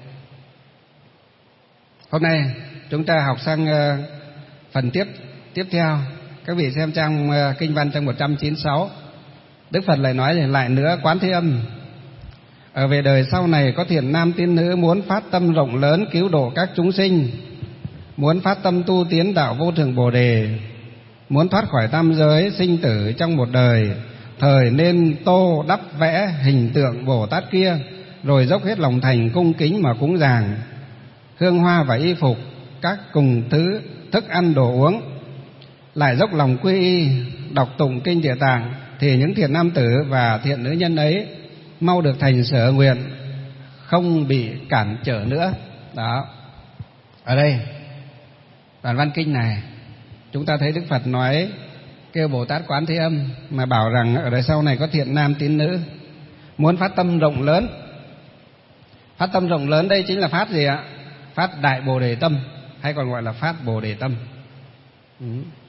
Speaker 3: Hôm nay chúng ta học sang uh, phần tiếp tiếp theo. Các vị xem trang uh, kinh văn trang một trăm chín mươi sáu. Đức Phật lại nói lại nữa: Quán Thế Âm, ở về đời sau này có thiện nam tín nữ muốn phát tâm rộng lớn cứu độ các chúng sinh, muốn phát tâm tu tiến đạo vô thượng Bồ Đề, muốn thoát khỏi tam giới sinh tử trong một đời, thời nên tô đắp vẽ hình tượng Bồ Tát kia, rồi dốc hết lòng thành cung kính mà cúng dường hương hoa và y phục, các cùng thứ thức ăn đồ uống, lại dốc lòng quy y đọc tụng kinh Địa Tạng, thì những thiện nam tử và thiện nữ nhân ấy mau được thành sở nguyện, không bị cản trở nữa. Đó. Ở đây đoạn văn kinh này chúng ta thấy Đức Phật nói kêu Bồ Tát Quán Thế Âm mà bảo rằng ở đời sau này có thiện nam tín nữ muốn phát tâm rộng lớn. Phát tâm rộng lớn đây chính là phát gì ạ? Phát đại Bồ Đề tâm, hay còn gọi là phát Bồ Đề tâm. Ừ.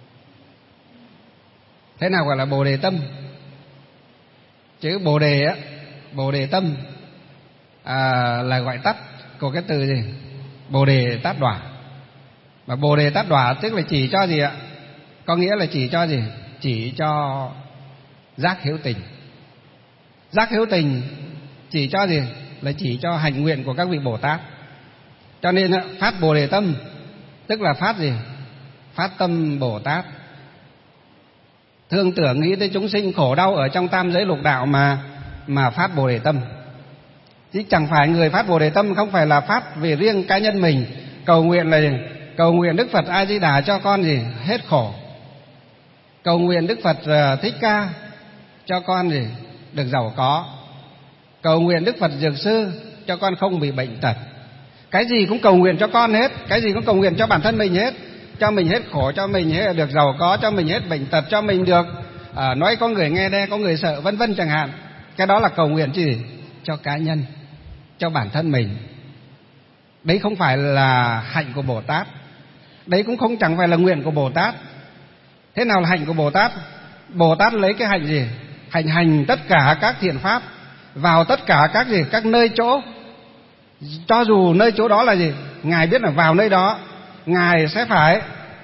Speaker 3: Thế nào gọi là Bồ Đề tâm? Chữ Bồ Đề á, Bồ Đề tâm à, là gọi tắt của cái từ gì? Bồ Đề Tát Đỏa. Mà Bồ Đề Tát Đỏa tức là chỉ cho gì ạ? Có nghĩa là chỉ cho gì? Chỉ cho giác hiếu tình. Giác hiếu tình chỉ cho gì? Là chỉ cho hành nguyện của các vị Bồ Tát. Cho nên phát Bồ Đề tâm tức là phát gì? Phát tâm Bồ Tát, thương tưởng nghĩ tới chúng sinh khổ đau ở trong tam giới lục đạo mà mà phát Bồ Đề tâm. Chứ chẳng phải người phát Bồ Đề tâm không phải là phát về riêng cá nhân mình, cầu nguyện là gì? Cầu nguyện Đức Phật A Di Đà cho con gì? Hết khổ. Cầu nguyện Đức Phật Thích Ca cho con gì? Được giàu có. Cầu nguyện Đức Phật Dược Sư cho con không bị bệnh tật. Cái gì cũng cầu nguyện cho con hết, cái gì cũng cầu nguyện cho bản thân mình hết, cho mình hết khổ, cho mình hết được giàu có, cho mình hết bệnh tật, cho mình được à, nói có người nghe đây, có người sợ, vân vân chẳng hạn. Cái đó là cầu nguyện gì? Cho cá nhân, cho bản thân mình. Đấy không phải là hạnh của Bồ Tát. Đấy cũng không chẳng phải là nguyện của Bồ Tát. Thế nào là hạnh của Bồ Tát? Bồ Tát lấy cái hạnh gì? Hành hành tất cả các thiện pháp vào tất cả các gì? Các nơi chỗ. Cho dù nơi chỗ đó là gì? Ngài biết là vào nơi đó Ngài sẽ phải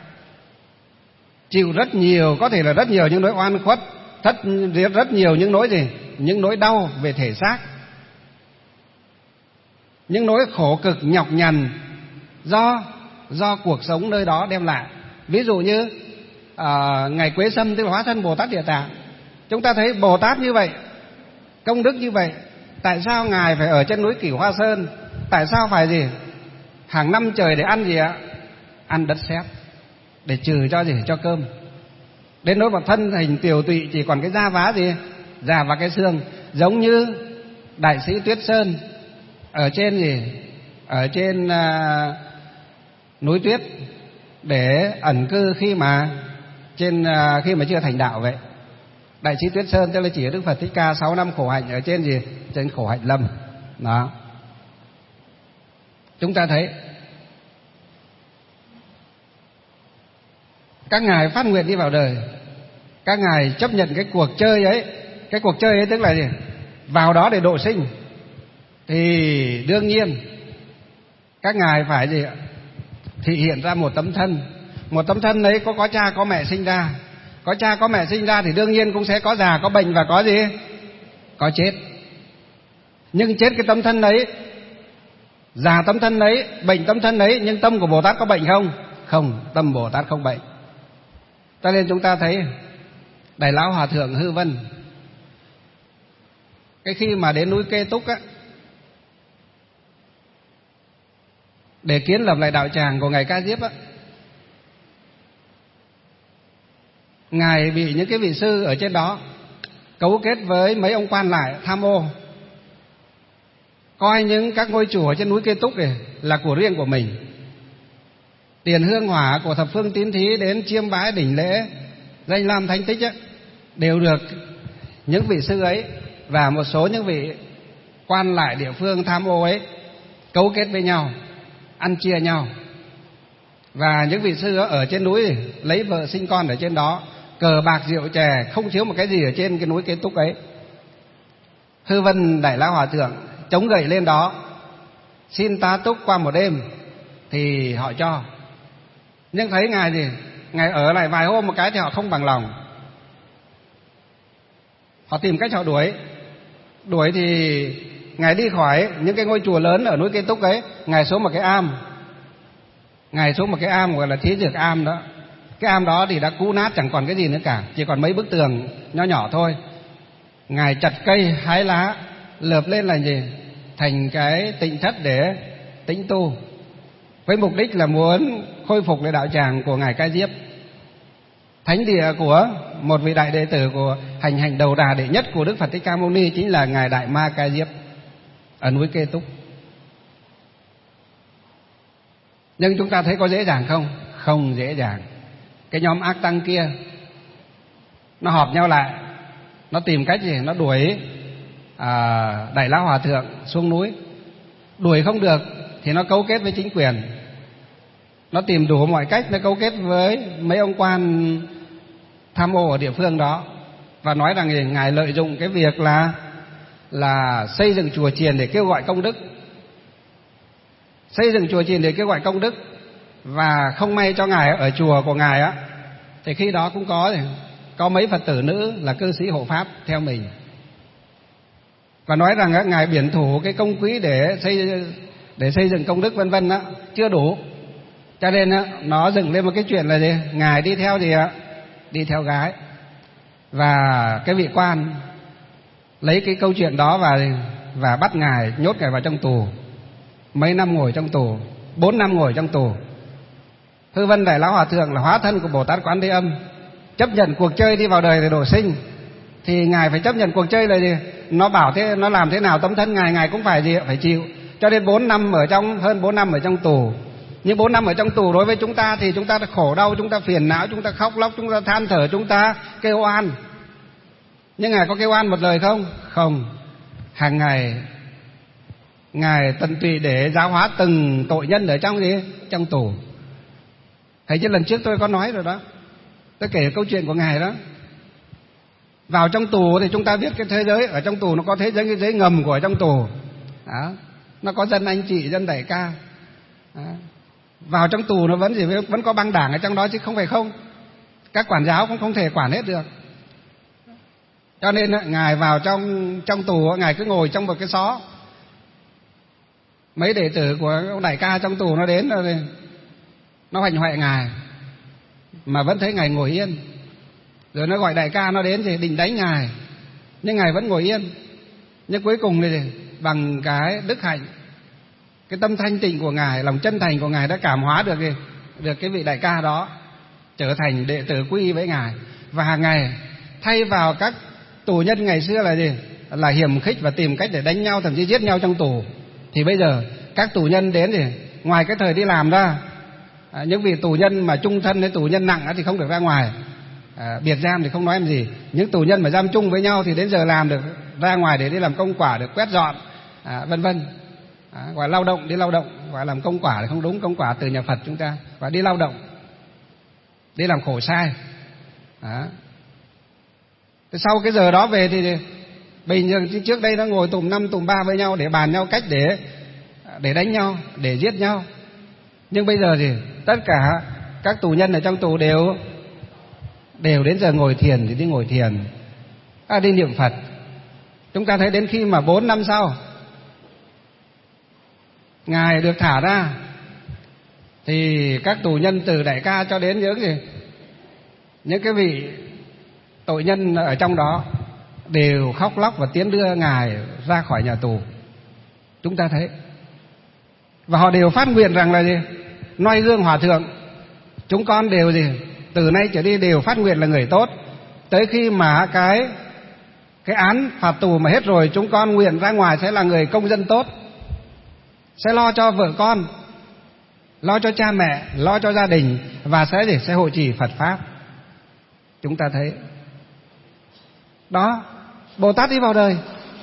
Speaker 3: chịu rất nhiều, có thể là rất nhiều những nỗi oan khuất, rất, rất nhiều những nỗi gì? Những nỗi đau về thể xác, những nỗi khổ cực nhọc nhằn do do cuộc sống nơi đó đem lại. Ví dụ như à, Ngài Quế Sâm tức là hóa thân Bồ Tát Địa Tạng. Chúng ta thấy Bồ Tát như vậy, công đức như vậy, tại sao Ngài phải ở trên núi Cửu Hoa Sơn? Tại sao phải gì? Hàng năm trời để ăn gì ạ? Ăn đất sét, để trừ cho gì? Cho cơm. Đến nỗi một thân hình tiều tụy, chỉ còn cái da vá gì? Da và cái xương. Giống như Đại sĩ Tuyết Sơn ở trên gì? Ở trên uh, núi tuyết để ẩn cư khi mà trên uh, khi mà chưa thành đạo vậy. Đại sĩ Tuyết Sơn tức là chỉ Đức Phật Thích Ca sáu năm khổ hạnh ở trên gì? Trên khổ hạnh lâm. Đó. Chúng ta thấy các ngài phát nguyện đi vào đời, các ngài chấp nhận cái cuộc chơi ấy. Cái cuộc chơi ấy tức là gì? Vào đó để độ sinh. Thì đương nhiên các ngài phải gì? Thị hiện ra một tấm thân. Một tấm thân ấy có có cha có mẹ sinh ra. Có cha có mẹ sinh ra thì đương nhiên cũng sẽ có già, có bệnh và có gì? Có chết. Nhưng chết cái tấm thân ấy, già tấm thân ấy, bệnh tấm thân ấy, nhưng tâm của Bồ Tát có bệnh không? Không, tâm Bồ Tát không bệnh. Cho nên chúng ta thấy Đại Lão Hòa Thượng Hư Vân, cái khi mà đến núi Kê Túc á, để kiến lập lại đạo tràng của Ngài Ca Diếp á, Ngài bị những cái vị sư ở trên đó cấu kết với mấy ông quan lại tham ô, coi những các ngôi chùa trên núi Kê Túc này là của riêng của mình. Tiền hương hỏa của thập phương tín thí đến chiêm bái đỉnh lễ danh lam thánh tích á, đều được những vị sư ấy và một số những vị quan lại địa phương tham ô ấy cấu kết với nhau, ăn chia nhau. Và những vị sư ở trên núi lấy vợ sinh con ở trên đó, cờ bạc rượu chè không thiếu một cái gì ở trên cái núi Kê Túc ấy. Hư Vân Đại Lão Hòa Thượng chống gậy lên đó xin tá túc qua một đêm thì họ cho. Nhưng thấy Ngài gì? Ngài ở lại vài hôm một cái thì họ không bằng lòng. Họ tìm cách họ đuổi. Đuổi thì Ngài đi khỏi những cái ngôi chùa lớn ở núi Kê Túc ấy, Ngài xuống một cái am. Ngài xuống một cái am gọi là Thí Dược Am đó. Cái am đó thì đã cũ nát, chẳng còn cái gì nữa cả, chỉ còn mấy bức tường nhỏ nhỏ thôi. Ngài chặt cây hái lá lợp lên là gì? Thành cái tịnh thất để tĩnh tu, với mục đích là muốn khôi phục lại đạo tràng của Ngài Ca Diếp, thánh địa của một vị đại đệ tử của hành hành đầu đà đệ nhất của Đức Phật Thích Ca Mâu Ni, chính là Ngài Đại Ma Ca Diếp ở núi Kê Túc. Nhưng chúng ta thấy có dễ dàng không? Không dễ dàng. Cái nhóm ác tăng kia nó họp nhau lại, nó tìm cách gì? Nó đuổi à, Đại Lão Hòa Thượng xuống núi. Đuổi không được thì nó cấu kết với chính quyền, nó tìm đủ mọi cách, nó cấu kết với mấy ông quan tham ô ở địa phương đó, và nói rằng thì Ngài lợi dụng cái việc là là xây dựng chùa chiền để kêu gọi công đức, xây dựng chùa chiền để kêu gọi công đức. Và không may cho Ngài ở chùa của Ngài á, thì khi đó cũng có có mấy Phật tử nữ là cư sĩ hộ pháp theo mình, và nói rằng á, Ngài biển thủ cái công quỹ để xây để xây dựng công đức vân vân á chưa đủ, cho nên á, nó dựng lên một cái chuyện là gì? Ngài đi theo gì ạ? Đi theo gái. Và cái vị quan lấy cái câu chuyện đó và và bắt Ngài, nhốt Ngài vào trong tù. Mấy năm ngồi trong tù, bốn năm ngồi trong tù. Hư Vân Đại Lão Hòa Thượng là hóa thân của Bồ Tát Quán Thế Âm, chấp nhận cuộc chơi đi vào đời để độ sinh, thì Ngài phải chấp nhận cuộc chơi là gì? Nó bảo thế, nó làm thế nào tấm thân Ngài, Ngài cũng phải gì? Phải chịu. Cho nên bốn năm ở trong, hơn bốn năm ở trong tù. Nhưng bốn năm ở trong tù đối với chúng ta thì chúng ta khổ đau, chúng ta phiền não, chúng ta khóc lóc, chúng ta than thở, chúng ta kêu oan. Nhưng Ngài có kêu oan một lời không? Không. Hàng ngày Ngài tận tụy để giáo hóa từng tội nhân ở trong gì? Trong tù. Thấy chứ lần trước tôi có nói rồi đó, tôi kể câu chuyện của Ngài đó. Vào trong tù thì chúng ta biết cái thế giới ở trong tù nó có thế giới, cái giới ngầm của trong tù đó. Nó có dân anh chị, dân đại ca đó. Vào trong tù nó vẫn gì, vẫn có băng đảng ở trong đó chứ không phải không. Các quản giáo cũng không thể quản hết được. Cho nên Ngài vào trong trong tù, Ngài cứ ngồi trong một cái xó. Mấy đệ tử của ông đại ca trong tù nó đến rồi nó hoành hoẹ Ngài, mà vẫn thấy Ngài ngồi yên. Rồi nó gọi đại ca nó đến thì định đánh Ngài, nhưng Ngài vẫn ngồi yên. Nhưng cuối cùng thì bằng cái đức hạnh, cái tâm thanh tịnh của Ngài, lòng chân thành của Ngài đã cảm hóa được được cái vị đại ca đó trở thành đệ tử quy với Ngài. Và hàng ngày thay vào các tù nhân ngày xưa là gì? Là hiềm khích và tìm cách để đánh nhau, thậm chí giết nhau trong tù, thì bây giờ các tù nhân đến thì ngoài cái thời đi làm ra, à, những vị tù nhân mà chung thân hay tù nhân nặng thì không được ra ngoài, à, biệt giam thì không nói làm gì. Những tù nhân mà giam chung với nhau thì đến giờ làm được ra ngoài để đi làm công quả, được quét dọn, à, vân vân, à, gọi lao động, đi lao động, gọi làm công quả thì không đúng, công quả từ nhà Phật chúng ta gọi đi lao động, đi làm khổ sai. À. Sau cái giờ đó về thì bình thường trước đây nó ngồi tùm năm tùm ba với nhau để bàn nhau cách để để đánh nhau, để giết nhau. Nhưng bây giờ thì tất cả các tù nhân ở trong tù đều đều đến giờ ngồi thiền thì đi ngồi thiền, à, đi niệm Phật. Chúng ta thấy đến khi mà bốn năm sau Ngài được thả ra thì các tù nhân từ đại ca cho đến những gì những cái vị tội nhân ở trong đó đều khóc lóc và tiến đưa Ngài ra khỏi nhà tù. Chúng ta thấy, và họ đều phát nguyện rằng là gì? Noi gương Hòa Thượng, chúng con đều gì? Từ nay trở đi đều phát nguyện là người tốt. Tới khi mà cái cái án phạt tù mà hết rồi, chúng con nguyện ra ngoài sẽ là người công dân tốt, sẽ lo cho vợ con, lo cho cha mẹ, lo cho gia đình, và sẽ gì? Sẽ hộ trì Phật pháp. Chúng ta thấy đó, Bồ Tát đi vào đời,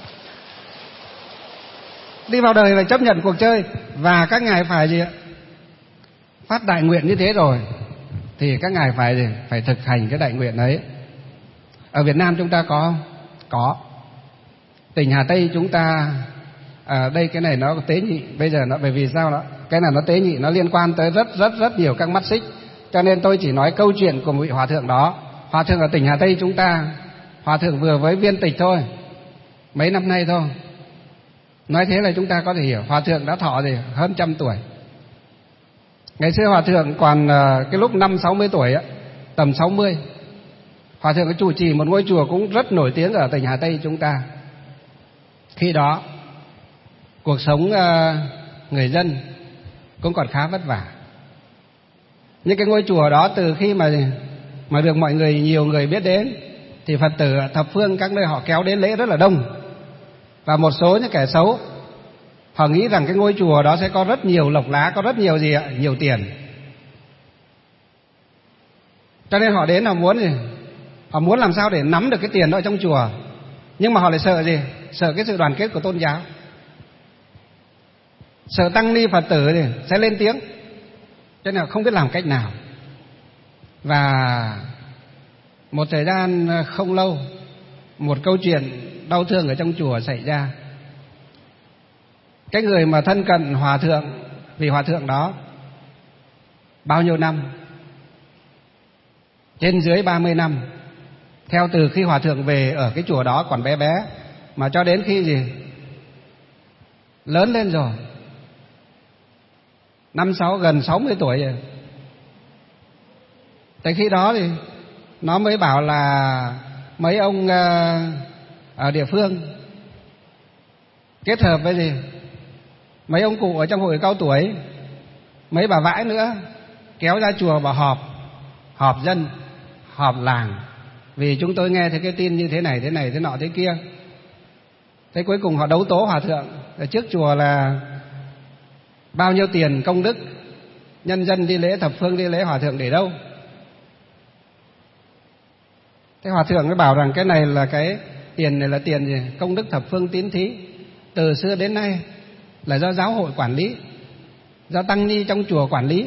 Speaker 3: đi vào đời là chấp nhận cuộc chơi, và các ngài phải gì ạ? Phát đại nguyện như thế rồi thì các ngài phải gì? Phải thực hành cái đại nguyện ấy. Ở Việt Nam chúng ta có không? Có. Tỉnh Hà Tây chúng ta, à, đây cái này nó tế nhị, bây giờ nó bởi vì sao đó? Cái này nó tế nhị, nó liên quan tới rất rất rất nhiều các mắt xích, cho nên tôi chỉ nói câu chuyện của một vị hòa thượng đó. Hòa thượng ở tỉnh Hà Tây chúng ta, hòa thượng vừa với viên tịch thôi, mấy năm nay thôi. Nói thế là chúng ta có thể hiểu, hòa thượng đã thọ thì hơn trăm tuổi. Ngày xưa hòa thượng còn cái lúc năm sáu mươi tuổi á, tầm sáu mươi, hòa thượng có chủ trì một ngôi chùa cũng rất nổi tiếng ở tỉnh Hà Tây chúng ta. Khi đó cuộc sống người dân cũng còn khá vất vả. Những cái ngôi chùa đó từ khi mà mà được mọi người, nhiều người biết đến, thì Phật tử thập phương các nơi họ kéo đến lễ rất là đông. Và một số những kẻ xấu họ nghĩ rằng cái ngôi chùa đó sẽ có rất nhiều lộc lá, có rất nhiều gì ạ? Nhiều tiền. Cho nên họ đến họ muốn gì? Họ muốn làm sao để nắm được cái tiền đó ở trong chùa. Nhưng mà họ lại sợ gì? Sợ cái sự đoàn kết của tôn giáo, sợ tăng ni Phật tử thì sẽ lên tiếng, cho nên họ không biết làm cách nào. Và một thời gian không lâu, một câu chuyện đau thương ở trong chùa xảy ra. Cái người mà thân cận hòa thượng, vì hòa thượng đó bao nhiêu năm, trên dưới ba mươi năm, theo từ khi hòa thượng về ở cái chùa đó còn bé bé, mà cho đến khi gì lớn lên rồi, năm sáu gần sáu mươi tuổi rồi. Tại khi đó thì nó mới bảo là mấy ông ở địa phương kết hợp với gì mấy ông cụ ở trong hội cao tuổi, mấy bà vãi nữa, kéo ra chùa bảo họp, họp dân, họp làng, vì chúng tôi nghe thấy cái tin như thế này thế này thế nọ thế kia. Thế cuối cùng họ đấu tố hòa thượng ở trước chùa là bao nhiêu tiền công đức, nhân dân đi lễ thập phương đi lễ, hòa thượng để đâu? Thế hòa thượng mới bảo rằng cái này là cái tiền này là tiền gì? Công đức thập phương tín thí, từ xưa đến nay là do giáo hội quản lý, do tăng ni trong chùa quản lý.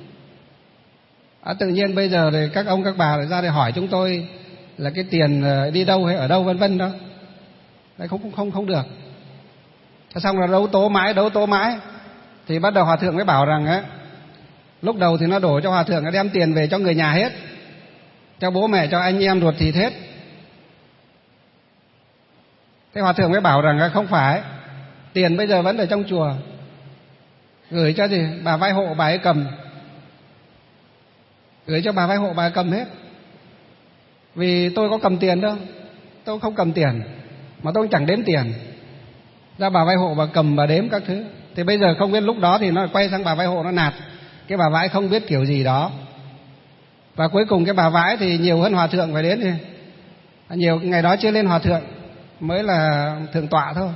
Speaker 3: À, tự nhiên bây giờ thì các ông các bà lại ra để hỏi chúng tôi là cái tiền đi đâu hay ở đâu vân vân đó. Đấy, không không không được. Thế xong là đấu tố mãi đấu tố mãi thì bắt đầu hòa thượng mới bảo rằng á, lúc đầu thì nó đổ cho hòa thượng, nó đem tiền về cho người nhà hết, cho bố mẹ, cho anh em ruột thịt hết. Thế hòa thượng mới bảo rằng không phải, tiền bây giờ vẫn ở trong chùa, gửi cho gì bà vai hộ bà ấy cầm. Gửi cho bà vay hộ bà cầm hết. Vì tôi có cầm tiền đâu, tôi không cầm tiền, mà tôi chẳng đếm tiền. Ra bà vay hộ bà cầm bà đếm các thứ. Thì bây giờ không biết lúc đó thì nó quay sang bà vay hộ nó nạt cái bà vãi không biết kiểu gì đó. Và cuối cùng cái bà vãi thì nhiều hơn hòa thượng phải đến đi. Nhiều ngày đó chưa lên hòa thượng, mới là thượng tọa thôi.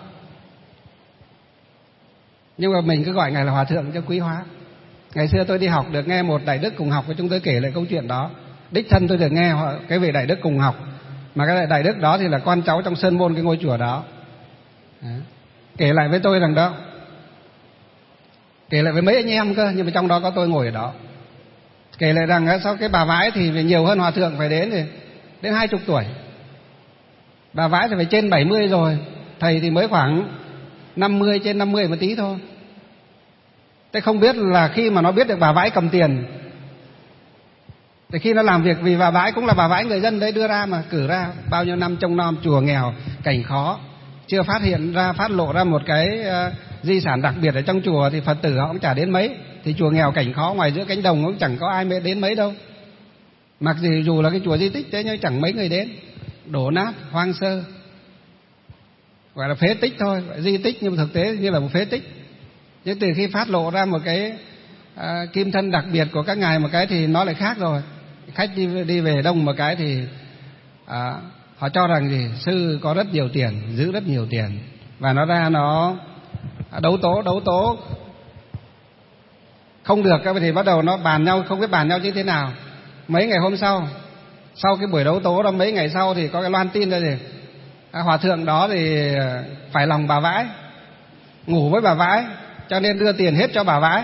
Speaker 3: Nhưng mà mình cứ gọi ngài là hòa thượng cho quý hóa. Ngày xưa tôi đi học được nghe một đại đức cùng học với chúng tôi kể lại câu chuyện đó. Đích thân tôi được nghe cái vị đại đức cùng học. Mà cái đại đức đó thì là con cháu trong sơn môn cái ngôi chùa đó. Đó. Kể lại với tôi rằng đó, kể lại với mấy anh em cơ, nhưng mà trong đó có tôi ngồi ở đó. Kể lại rằng sau cái bà vãi thì nhiều hơn hòa thượng phải đến thì đến hai chục tuổi. Bà vãi thì phải trên bảy mươi rồi, thầy thì mới khoảng năm mươi, trên năm mươi một tí thôi. Thế không biết là khi mà nó biết được bà vãi cầm tiền, thì khi nó làm việc vì bà vãi cũng là bà vãi người dân đấy đưa ra mà, cử ra bao nhiêu năm trông nom chùa nghèo, cảnh khó, chưa phát hiện ra, phát lộ ra một cái uh, di sản đặc biệt ở trong chùa thì Phật tử họ cũng chả đến mấy. Thì chùa nghèo cảnh khó ngoài giữa cánh đồng cũng chẳng có ai đến mấy đâu. Mặc dù là cái chùa di tích thế nhưng chẳng mấy người đến, đổ nát, hoang sơ, gọi là phế tích thôi, di tích nhưng mà thực tế như là một phế tích. Nhưng từ khi phát lộ ra một cái à, kim thân đặc biệt của các ngài một cái thì nó lại khác rồi. Khách đi, đi về đông một cái thì à, họ cho rằng gì sư có rất nhiều tiền, giữ rất nhiều tiền, và nó ra nó đấu tố đấu tố không được, các thì bắt đầu nó bàn nhau, không biết bàn nhau như thế nào. Mấy ngày hôm sau, sau cái buổi đấu tố đó, mấy ngày sau thì có cái loan tin ra gì à, hòa thượng đó thì phải lòng bà vãi, ngủ với bà vãi, cho nên đưa tiền hết cho bà vãi.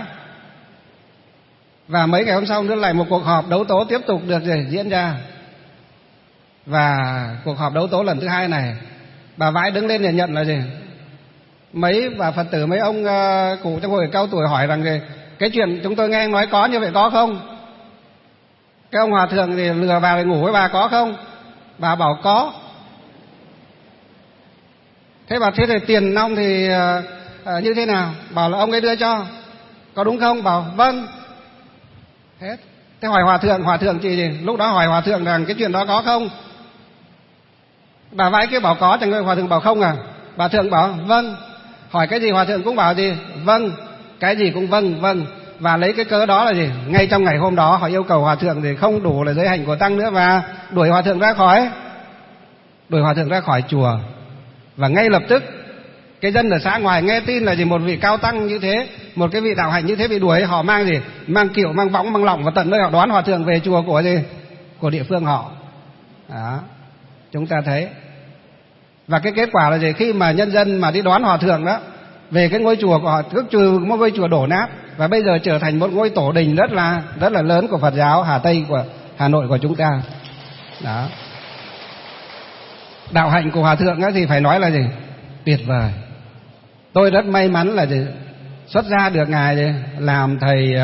Speaker 3: Và mấy ngày hôm sau nữa lại một cuộc họp đấu tố tiếp tục được gì, diễn ra. Và cuộc họp đấu tố lần thứ hai này, bà vãi đứng lên để nhận là gì, mấy bà Phật tử, mấy ông uh, cụ trong hội cao tuổi hỏi rằng gì, cái chuyện chúng tôi nghe anh nói có như vậy có không? Cái ông hòa thượng thì lừa bà để ngủ với bà có không? Bà bảo có. Thế bà thế thì tiền ông thì uh, uh, như thế nào? Bảo là ông ấy đưa cho, có đúng không? Bảo vâng. Hết. Thế hỏi hòa thượng, hòa thượng chị gì? Lúc đó hỏi hòa thượng rằng cái chuyện đó có không? Bà vãi kia bảo có, chẳng người hòa thượng bảo không à? Bà thượng bảo vâng. Hỏi cái gì hòa thượng cũng bảo gì? Vâng. Cái gì cũng vâng, vâng. Và lấy cái cớ đó là gì? Ngay trong ngày hôm đó họ yêu cầu hòa thượng thì không đủ là giới hạnh của tăng nữa, và đuổi hòa thượng ra khỏi đuổi hòa thượng ra khỏi chùa. Và ngay lập tức cái dân ở xã ngoài nghe tin là gì, một vị cao tăng như thế, một cái vị đạo hạnh như thế bị đuổi, họ mang gì, mang kiệu, mang võng, mang lọng và tận nơi họ đón hòa thượng về chùa của gì, của địa phương họ. Đó, chúng ta thấy. Và cái kết quả là gì? Khi mà nhân dân mà đi đón hòa thượng đó về cái ngôi chùa của họ, trước trừ một ngôi chùa đổ nát và bây giờ trở thành một ngôi tổ đình rất là rất là lớn của Phật giáo Hà Tây, của Hà Nội của chúng ta. Đó, đạo hạnh của hòa thượng ấy thì phải nói là gì, tuyệt vời. Tôi rất may mắn là gì, xuất gia được ngài gì, làm thầy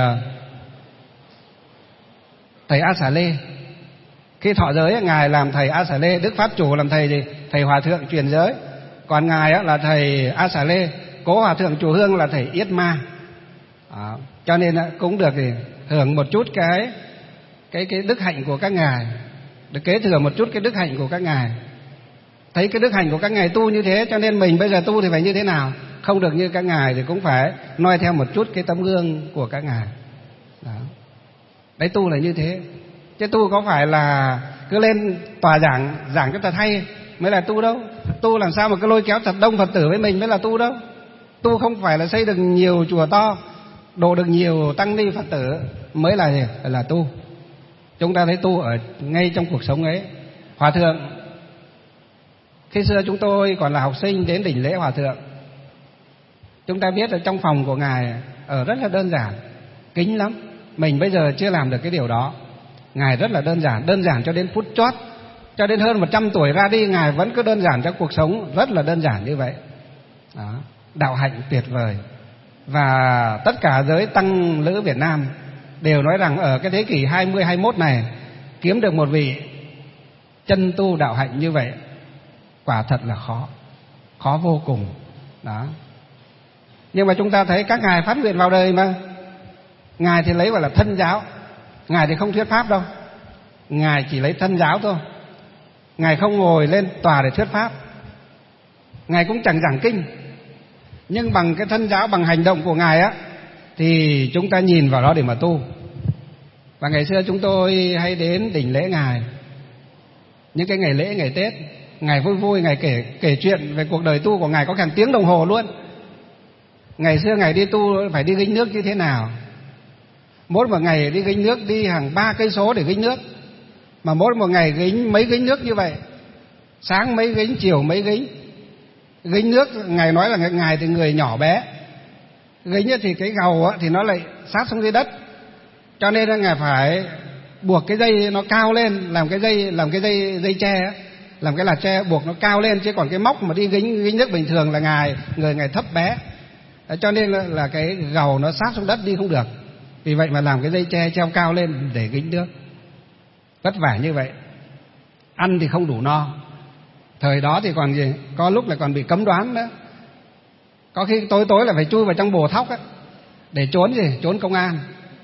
Speaker 3: thầy A Xà Lê. Khi thọ giới ngài làm thầy A Xà Lê, Đức Pháp Chủ làm thầy gì, thầy hòa thượng truyền giới. Còn ngài á, là thầy A Xà Lê, cố hòa thượng chùa Hương là thầy Yết Ma. Đó, cho nên cũng được thì hưởng một chút cái cái cái đức hạnh của các ngài, được kế thừa một chút cái đức hạnh của các ngài. Thấy cái đức hạnh của các ngài tu như thế, cho nên mình bây giờ tu thì phải như thế nào? Không được như các ngài thì cũng phải noi theo một chút cái tấm gương của các ngài. Đó, đấy, tu là như thế. Chứ tu có phải là cứ lên tòa giảng giảng cho thật hay mới là tu đâu. Tu làm sao mà cứ lôi kéo thật đông Phật tử với mình mới là tu đâu. Tu không phải là xây được nhiều chùa to, độ được nhiều tăng ni Phật tử mới là gì? Là tu. Chúng ta thấy tu ở ngay trong cuộc sống ấy. Hòa thượng, khi xưa chúng tôi còn là học sinh đến đỉnh lễ hòa thượng, chúng ta biết ở trong phòng của ngài ở rất là đơn giản, kính lắm. Mình bây giờ chưa làm được cái điều đó. Ngài rất là đơn giản, đơn giản cho đến phút chót, cho đến hơn một trăm tuổi ra đi ngài vẫn cứ đơn giản trong cuộc sống, rất là đơn giản như vậy. Đó, đạo hạnh tuyệt vời. Và tất cả giới tăng lữ Việt Nam đều nói rằng ở cái thế kỷ hai mươi, hai mươi mốt này kiếm được một vị chân tu đạo hạnh như vậy quả thật là khó, khó vô cùng. Đó. Nhưng mà chúng ta thấy các ngài phát nguyện vào đời mà, ngài thì lấy gọi là thân giáo, Ngài thì không thuyết pháp đâu, Ngài chỉ lấy thân giáo thôi. Ngài không ngồi lên tòa để thuyết pháp, Ngài cũng chẳng giảng kinh. Nhưng bằng cái thân giáo, bằng hành động của Ngài á, thì chúng ta nhìn vào đó để mà tu. Và ngày xưa chúng tôi hay đến đỉnh lễ Ngài, những cái ngày lễ, ngày Tết, Ngài vui vui, Ngài kể kể chuyện về cuộc đời tu của Ngài có hàng tiếng đồng hồ luôn. Ngày xưa Ngài đi tu phải đi gánh nước như thế nào, mỗi một ngày đi gánh nước đi hàng ba cây số để gánh nước, mà mỗi một ngày gánh mấy gánh nước như vậy, sáng mấy gánh, chiều mấy gánh. Gánh nước, Ngài nói là Ngài thì người nhỏ bé, gánh thì cái gầu thì nó lại sát xuống dưới đất, cho nên là Ngài phải buộc cái dây nó cao lên, làm cái dây làm cái dây dây tre, làm cái là tre buộc nó cao lên, chứ còn cái móc mà đi gánh gánh nước bình thường là Ngài người Ngài thấp bé, cho nên là, là cái gầu nó sát xuống đất đi không được. Vì vậy mà làm cái dây tre treo cao lên để gánh nước. Vất vả như vậy, ăn thì không đủ no. Thời đó thì còn gì, có lúc là còn bị cấm đoán nữa, có khi tối tối là phải chui vào trong bồ thóc á, để trốn gì, trốn công an.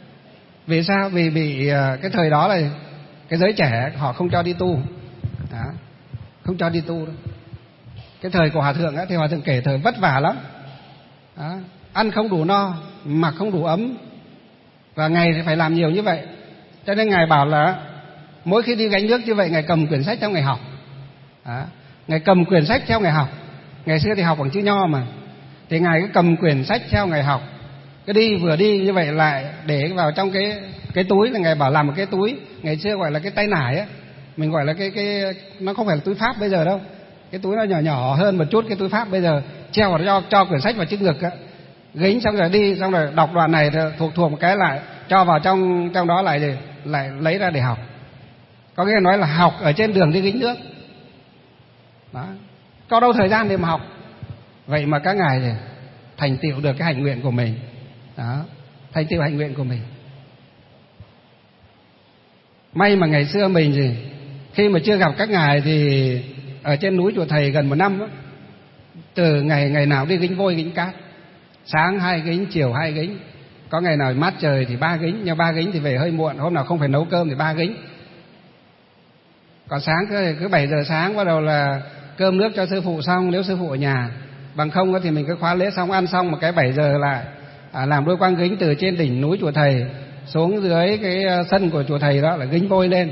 Speaker 3: Vì sao? Vì bị cái thời đó là cái giới trẻ họ không cho đi tu đó, không cho đi tu đâu. Cái thời của Hòa Thượng á, thì Hòa Thượng kể thời vất vả lắm đó, ăn không đủ no, mặc không đủ ấm, và ngày thì phải làm nhiều như vậy. Cho nên Ngài bảo là mỗi khi đi gánh nước như vậy, Ngài cầm quyển sách theo Ngài học đó. Ngài cầm quyển sách theo Ngài học. Ngày xưa thì học bằng chữ nho mà, thì Ngài cứ cầm quyển sách theo Ngài học. Cứ đi vừa đi như vậy lại để vào trong cái cái túi, là Ngài bảo làm một cái túi, ngày xưa gọi là cái tay nải á, mình gọi là cái cái nó không phải là túi Pháp bây giờ đâu, cái túi nó nhỏ nhỏ hơn một chút cái túi Pháp bây giờ, treo vào cho cho quyển sách vào trước ngực á, gánh xong rồi đi, xong rồi đọc đoạn này thuộc thuộc một cái lại cho vào trong trong đó lại, để lại lấy ra để học. Có nghĩa nói là học ở trên đường đi gánh nước đó, có đâu thời gian để mà học. Vậy mà các ngài thì thành tựu được cái hạnh nguyện của mình đó, thành tựu hạnh nguyện của mình. May mà ngày xưa mình gì, khi mà chưa gặp các ngài thì ở trên núi Chùa Thầy gần một năm đó, từ ngày ngày nào đi gánh vôi gánh cát, sáng hai gánh, chiều hai gánh, có ngày nào mát trời thì ba gánh, nhưng ba gánh thì về hơi muộn, hôm nào không phải nấu cơm thì ba gánh. Còn sáng cứ, cứ bảy giờ sáng bắt đầu là cơm nước cho sư phụ xong, nếu sư phụ ở nhà, bằng không thì mình cứ khóa lễ xong, ăn xong một cái bảy giờ lại à, làm đôi quang gánh từ trên đỉnh núi Chùa Thầy xuống dưới cái sân của Chùa Thầy đó, là gánh vôi lên.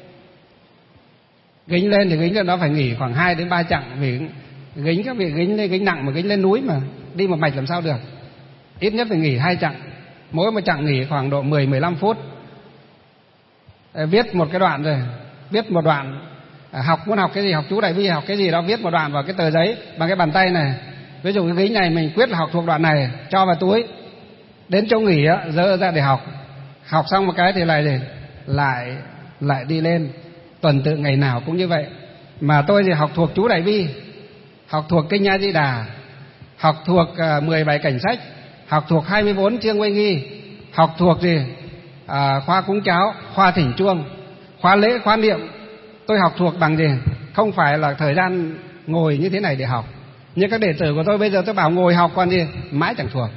Speaker 3: Gánh lên thì gánh nó phải nghỉ khoảng hai đến ba chặng, vì gánh các vị gánh lên gánh nặng mà gánh lên núi mà đi một mạch làm sao được, ít nhất phải nghỉ hai chặng, mỗi một chặng nghỉ khoảng độ mười mười lăm phút. Viết một cái đoạn rồi, viết một đoạn à, học muốn học cái gì, học chú Đại Bi học cái gì đó, viết một đoạn vào cái tờ giấy bằng cái bàn tay này. Ví dụ cái gánh này mình quyết là học thuộc đoạn này, cho vào túi, đến chỗ nghỉ á dỡ ra để học. Học xong một cái thì lại để lại lại đi lên. Tuần tự ngày nào cũng như vậy. Mà tôi thì học thuộc chú Đại Bi, học thuộc kinh A Di Đà, học thuộc uh, mười bài cảnh sách, học thuộc hai mươi bốn chương uy nghi, học thuộc gì à, khoa cúng cháo, khoa thỉnh chuông, khóa lễ, khóa niệm. Tôi học thuộc bằng gì? Không phải là thời gian ngồi như thế này để học. Nhưng các đệ tử của tôi bây giờ tôi bảo ngồi học còn gì, mãi chẳng thuộc.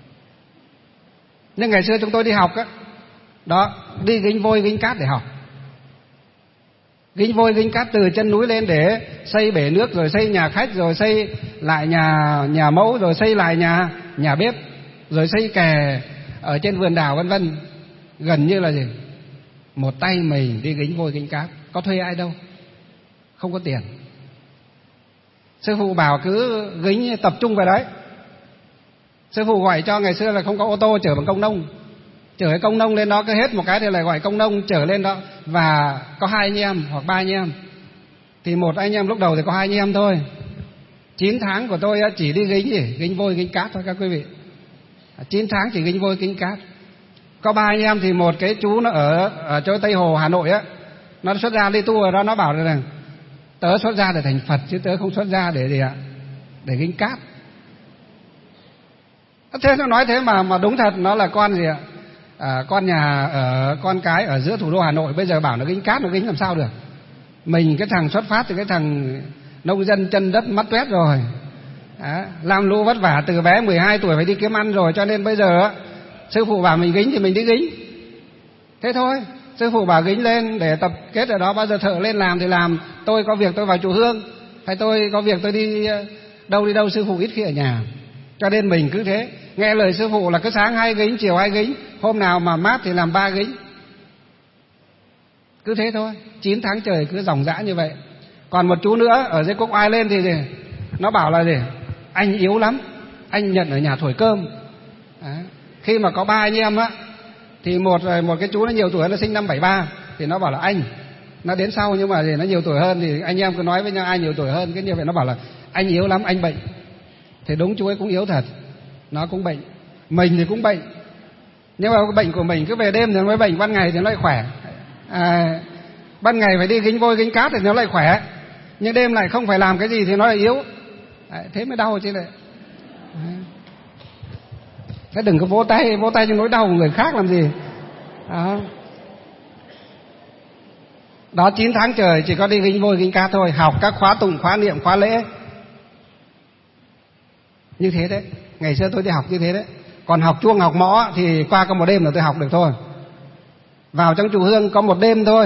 Speaker 3: Nhưng ngày xưa chúng tôi đi học á, đó, đi gánh vôi gánh cát để học. Gánh vôi gánh cát từ chân núi lên để xây bể nước, rồi xây nhà khách, rồi xây lại nhà nhà mẫu, rồi xây lại nhà nhà bếp, rồi xây kè ở trên vườn đào vân vân. Gần như là gì? Một tay mình đi gánh vôi gánh cát, có thuê ai đâu, không có tiền. Sư phụ bảo cứ gánh tập trung vào đấy. Sư phụ gọi cho, ngày xưa là không có ô tô chở bằng công nông, chở cái công nông lên đó, cứ hết một cái thì lại gọi công nông chở lên đó. Và có hai anh em hoặc ba anh em, thì một anh em lúc đầu thì có hai anh em thôi. Chín tháng của tôi chỉ đi gánh gì, gánh vôi gánh cát thôi các quý vị. Chín tháng chỉ gánh vôi gánh cát. Có ba anh em thì một cái chú nó ở ở chỗ Tây Hồ Hà Nội á, nó xuất gia đi tu ở đó, nó bảo rằng tớ xuất gia để thành Phật chứ tớ không xuất gia để gì ạ, để gánh cát. Thế nó nói thế mà mà đúng thật, nó là con gì ạ, à, con nhà ở con cái ở giữa thủ đô Hà Nội, bây giờ bảo nó gánh cát, nó gánh làm sao được. Mình cái thằng xuất phát từ cái thằng nông dân chân đất mắt toét rồi, à, làm lũ vất vả từ bé mười hai tuổi phải đi kiếm ăn rồi, cho nên bây giờ sư phụ bảo mình gánh thì mình đi gánh. Thế thôi, sư phụ bảo gính lên để tập kết ở đó, bao giờ thợ lên làm thì làm, tôi có việc tôi vào chùa Hương, hay tôi có việc tôi đi đâu đi đâu, sư phụ ít khi ở nhà. Cho nên mình cứ thế, nghe lời sư phụ là cứ sáng hai gính, chiều hai gính, hôm nào mà mát thì làm ba gính. Cứ thế thôi, chín tháng trời cứ dòng dã như vậy. Còn một chú nữa ở dưới Quốc Oai lên thì gì? Nó bảo là gì? Anh yếu lắm, anh nhận ở nhà thổi cơm. Đấy. Khi mà có ba anh em á, thì một một cái chú nó nhiều tuổi, nó sinh năm bảy ba, thì nó bảo là anh, nó đến sau nhưng mà gì nó nhiều tuổi hơn, thì anh em cứ nói với nhau ai nhiều tuổi hơn, cái như vậy nó bảo là anh yếu lắm, anh bệnh. Thì đúng, chú ấy cũng yếu thật, nó cũng bệnh, mình thì cũng bệnh, nhưng mà cái bệnh của mình cứ về đêm thì nó mới bệnh, ban ngày thì nó lại khỏe. À, ban ngày phải đi gánh vôi gánh cát thì nó lại khỏe, nhưng đêm lại không phải làm cái gì thì nó lại yếu. Đấy, thế mới đau chứ lại. Thế đừng có vỗ tay vỗ tay cho nỗi đau của người khác làm gì. Đó, đó chín tháng trời chỉ có đi gánh vôi gánh cát thôi, học các khóa tụng, khóa niệm, khóa lễ như thế đấy. Ngày xưa tôi đi học như thế đấy. Còn học chuông học mõ thì qua có một đêm là tôi học được thôi. Vào trong chùa Hương có một đêm thôi,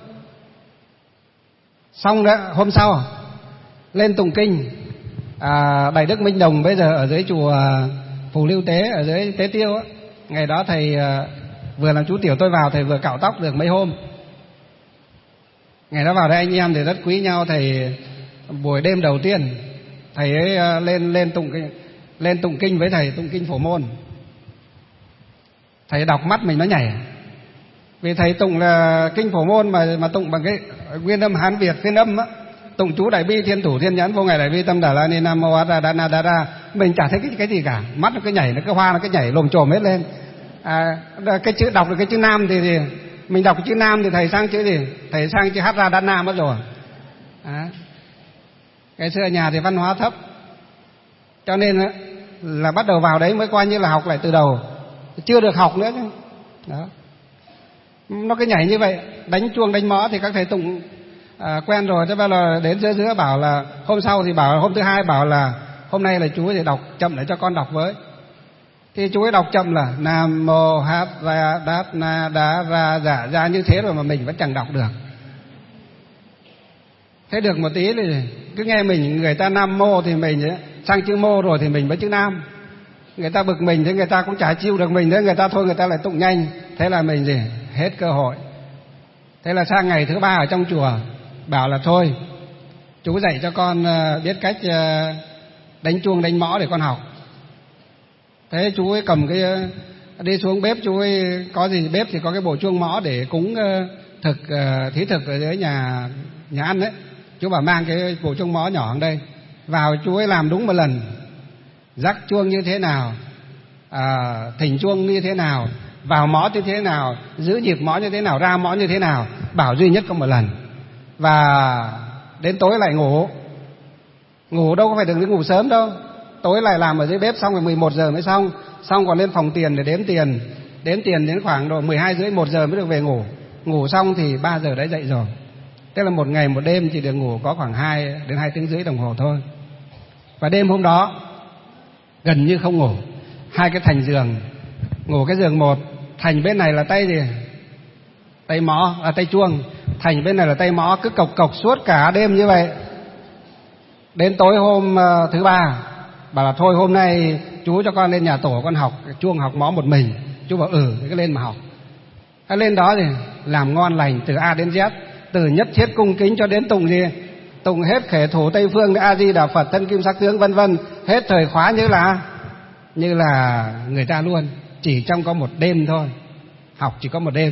Speaker 3: xong đó hôm sau lên tụng kinh. à, Đại đức Minh Đồng bây giờ ở dưới chùa Phù Lưu Tế, ở dưới Tế Tiêu á, ngày đó thầy à, vừa làm chú tiểu tôi vào, thầy vừa cạo tóc được mấy hôm. Ngày đó vào đây anh em thì rất quý nhau. Thầy buổi đêm đầu tiên thầy ấy à, lên lên tụng kinh, lên tụng kinh với thầy, tụng kinh Phổ Môn. Thầy đọc mắt mình nó nhảy, vì thầy tụng là kinh Phổ Môn mà mà tụng bằng cái nguyên âm Hán Việt, phiên âm á, tụng chú Đại Bi Thiên Thủ Thiên Nhãn Vô Ngài Đại Bi Tâm Đà La Ni Nam Mô A Ra Đa Na Đa Ra, mình chả thấy cái cái gì cả, mắt nó cứ nhảy, nó cứ hoa, nó cứ nhảy lồm chồm hết lên. À, cái chữ đọc được cái chữ Nam thì gì, mình đọc cái chữ Nam thì thầy sang chữ gì, thầy sang chữ Hát Ra Đa Na mất rồi. À, cái xưa ở nhà thì văn hóa thấp, cho nên là bắt đầu vào đấy mới coi như là học lại từ đầu, chưa được học nữa chứ. Đó, nó cứ nhảy như vậy. Đánh chuông đánh mõ thì các thầy tụng à, quen rồi. Thế bây giờ đến giữa giữa bảo là hôm sau thì bảo, hôm thứ hai bảo là hôm nay là chú ấy đọc chậm để cho con đọc với. Thì chú ấy đọc chậm là Nam Mô Hát Ra Đát Na Đá Ra Giả Ra như thế rồi mà mình vẫn chẳng đọc được. Thế được một tí thì cứ nghe mình người ta Nam Mô thì mình ấy, sang chữ Mô rồi thì mình mới chữ Nam. Người ta bực mình thế người ta cũng chả chịu được mình, thế người ta thôi người ta lại tụng nhanh, thế là mình gì hết cơ hội. Thế là sang ngày thứ ba ở trong chùa bảo là thôi chú dạy cho con biết cách đánh chuông đánh mõ để con học. Thế chú ấy cầm cái, đi xuống bếp, chú ấy có gì bếp thì có cái bộ chuông mõ để cúng thực, thí thực ở dưới nhà nhà ăn đấy. Chú bảo mang cái bộ chuông mõ nhỏ ở đây vào, chú ấy làm đúng một lần, rắc chuông như thế nào, à, thỉnh chuông như thế nào, vào mõ như thế nào, giữ nhịp mõ như thế nào, ra mõ như thế nào, bảo duy nhất có một lần. Và đến tối lại ngủ, ngủ đâu có phải được đi ngủ sớm đâu, tối lại làm ở dưới bếp, xong rồi mười một giờ mới xong, xong còn lên phòng tiền để đếm tiền, đếm tiền đến khoảng độ mười hai rưỡi một giờ mới được về ngủ. Ngủ xong thì ba giờ đã dậy rồi. Tức là một ngày một đêm chỉ được ngủ có khoảng hai đến hai tiếng rưỡi đồng hồ thôi. Và đêm hôm đó gần như không ngủ, hai cái thành giường, ngủ cái giường một, thành bên này là tay gì, tay mõ, à, tay chuông, thành bên này là tay mõ, cứ cộc cộc suốt cả đêm như vậy. Đến tối hôm uh, thứ ba bảo là thôi hôm nay chú cho con lên nhà tổ con học chuông học mõ một mình. Chú bảo ừ, cứ lên mà học. Cái lên đó thì làm ngon lành từ A đến Z, từ nhất thiết cung kính cho đến tụng gì, tụng hết khể thủ Tây Phương, A Di Đà Phật, thân kim sắc tướng vân vân, hết thời khóa như là như là người ta luôn. Chỉ trong có một đêm thôi, học chỉ có một đêm.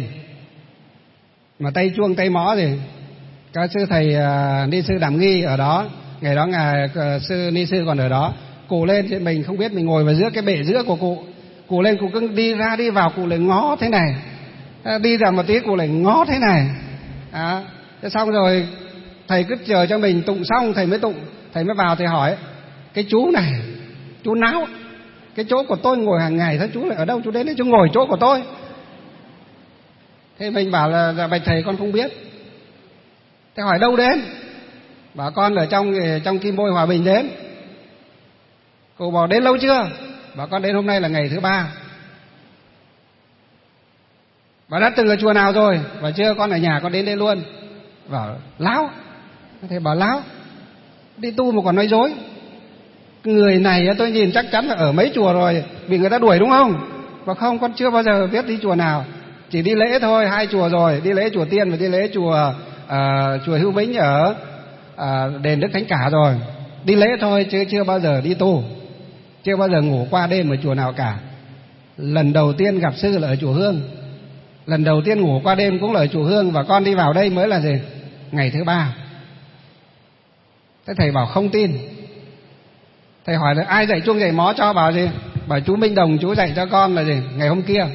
Speaker 3: Mà tay chuông tay mõ thì các sư thầy uh, ni sư Đảm Nghi ở đó, ngày đó ngài uh, sư ni sư còn ở đó. Cụ lên thì mình không biết, mình ngồi vào giữa cái bệ giữa của cụ. Cụ lên cụ cứ đi ra đi vào, cụ lại ngó thế này, đi ra một tí cụ lại ngó thế này. À, thế xong rồi thầy cứ chờ cho mình tụng xong thầy mới tụng. Thầy mới vào thầy hỏi cái chú này, chú náo, cái chỗ của tôi ngồi hàng ngày, thế chú lại ở đâu? Chú đến đấy chú ngồi chỗ của tôi. Thế mình bảo là, là bạch thầy con không biết. Thế hỏi đâu đến? Bảo con ở trong trong Kim Bôi Hòa Bình đến. Cô bảo đến lâu chưa? Bảo con đến hôm nay là ngày thứ ba. Bảo đã từng ở chùa nào rồi? Bảo chưa, con ở nhà con đến đây luôn. Bảo láo. Thầy bảo láo, đi tu mà còn nói dối. Người này tôi nhìn chắc chắn là ở mấy chùa rồi, bị người ta đuổi đúng không? Bảo không, con chưa bao giờ biết đi chùa nào, chỉ đi lễ thôi, hai chùa rồi, đi lễ chùa Tiên và đi lễ chùa à, chùa Hữu Bính ở à, đền Đức Thánh Cả rồi. Đi lễ thôi chứ chưa bao giờ đi tu, chưa bao giờ ngủ qua đêm ở chùa nào cả. Lần đầu tiên gặp sư là ở chùa Hương, lần đầu tiên ngủ qua đêm cũng là ở chùa Hương, và con đi vào đây mới là gì? Ngày thứ ba. Thế thầy bảo không tin. Thầy hỏi là ai dạy chuông dạy mó cho? Bảo gì? Bảo chú Minh Đồng chú dạy cho con là gì? Ngày hôm kia.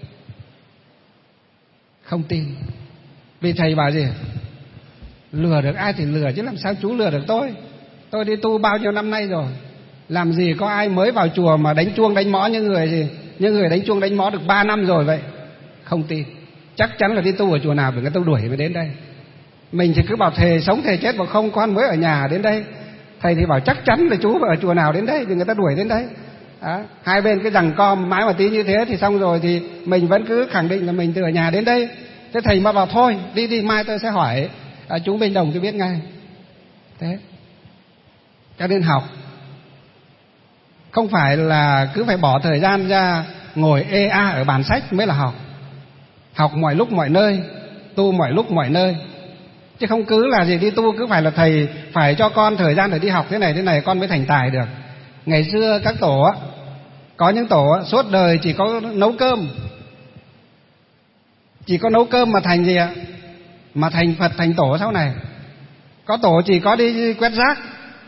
Speaker 3: Không tin. Vì thầy bảo gì? Lừa được ai thì lừa, chứ làm sao chú lừa được tôi? Tôi đi tu bao nhiêu năm nay rồi, làm gì có ai mới vào chùa mà đánh chuông đánh mõ như người gì? Như người đánh chuông đánh mõ được ba năm rồi vậy. Không tin. Chắc chắn là đi tu ở chùa nào bị người ta đuổi mới đến đây. Mình thì cứ bảo thề sống thề chết, bảo không, con mới ở nhà đến đây. Thầy thì bảo chắc chắn là chú ở chùa nào đến đây vì người ta đuổi đến đấy. À, hai bên cái giằng co mãi một tí như thế thì xong rồi, thì mình vẫn cứ khẳng định là mình từ ở nhà đến đây. Thế thầy mà bảo thôi đi đi, mai tôi sẽ hỏi à, chú Minh Đồng tôi biết ngay. Thế cho nên học không phải là cứ phải bỏ thời gian ra ngồi ê a ở bàn sách mới là học. Học mọi lúc mọi nơi, tu mọi lúc mọi nơi, chứ không cứ là gì đi tu cứ phải là thầy phải cho con thời gian để đi học thế này thế này con mới thành tài được. Ngày xưa các tổ á, có những tổ á, suốt đời chỉ có nấu cơm, chỉ có nấu cơm mà thành gì ạ? Mà thành Phật thành tổ sau này. Có tổ chỉ có đi quét rác,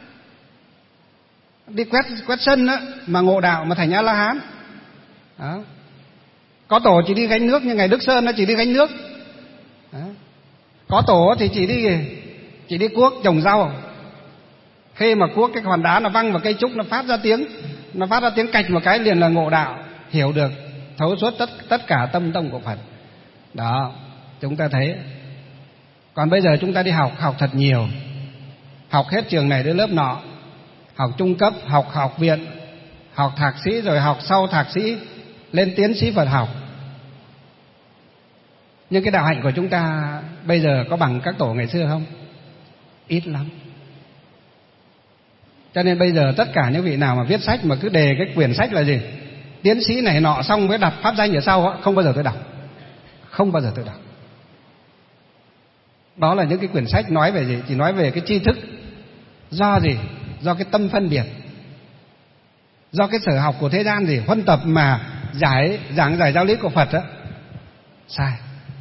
Speaker 3: đi quét quét sân á, mà ngộ đạo mà thành A La Hán. Đó. Có tổ chỉ đi gánh nước như ngày Đức Sơn nó chỉ đi gánh nước. Đó. Có tổ thì chỉ đi chỉ đi cuốc trồng rau. Khi mà cuốc cái hòn đá nó văng vào cây trúc, nó phát ra tiếng, nó phát ra tiếng cạch một cái liền là ngộ đạo, hiểu được thấu suốt tất tất cả tâm tông của Phật. Đó, chúng ta thấy. Còn bây giờ chúng ta đi học, học thật nhiều, học hết trường này đến lớp nọ, học trung cấp, học học viện, học thạc sĩ, rồi học sau thạc sĩ lên tiến sĩ Phật học. Nhưng cái đạo hạnh của chúng ta bây giờ có bằng các tổ ngày xưa không? Ít lắm. Cho nên bây giờ tất cả những vị nào mà viết sách mà cứ đề cái quyển sách là gì? Tiến sĩ này nọ xong mới đặt pháp danh ở sau, không bao giờ tôi đọc. Không bao giờ tôi đọc. Đó là những cái quyển sách nói về gì? Chỉ nói về cái tri thức. Do gì? Do cái tâm phân biệt, do cái sở học của thế gian gì? Huân tập mà giải giảng giải giáo lý của Phật á, sai,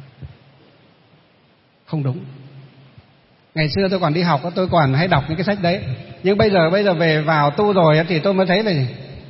Speaker 3: không đúng. Ngày xưa tôi còn đi học, tôi còn hay đọc những cái sách đấy. Nhưng bây giờ bây giờ về vào tu rồi thì tôi mới thấy là gì?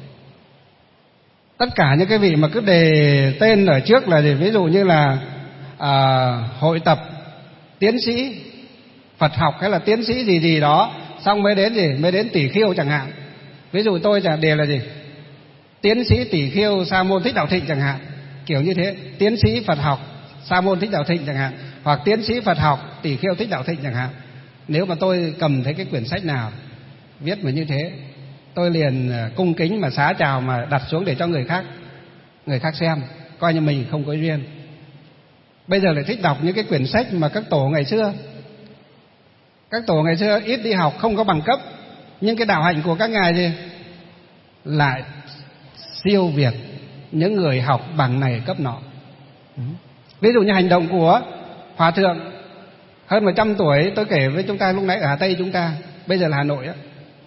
Speaker 3: Tất cả những cái vị mà cứ đề tên ở trước là gì? Ví dụ như là à, hội tập tiến sĩ Phật học hay là tiến sĩ gì gì đó, xong mới đến gì? Mới đến tỷ khiêu chẳng hạn. Ví dụ tôi chẳng đề là gì? Tiến sĩ tỷ khiêu Sa môn Thích Đạo Thịnh chẳng hạn, kiểu như thế. Tiến sĩ Phật học Sa môn Thích Đạo Thịnh chẳng hạn, hoặc tiến sĩ Phật học tỷ khiêu Thích Đạo Thịnh chẳng hạn. Nếu mà tôi cầm thấy cái quyển sách nào viết mà như thế, tôi liền cung kính mà xá chào mà đặt xuống để cho người khác người khác xem, coi như mình không có duyên. Bây giờ lại thích đọc những cái quyển sách mà các tổ ngày xưa. Các tổ ngày xưa ít đi học, không có bằng cấp, nhưng cái đạo hạnh của các ngài gì lại siêu việt những người học bằng này cấp nọ. Ví dụ như hành động của Hòa Thượng hơn một trăm tuổi, tôi kể với chúng ta lúc nãy ở Hà Tây chúng ta, bây giờ là Hà Nội á.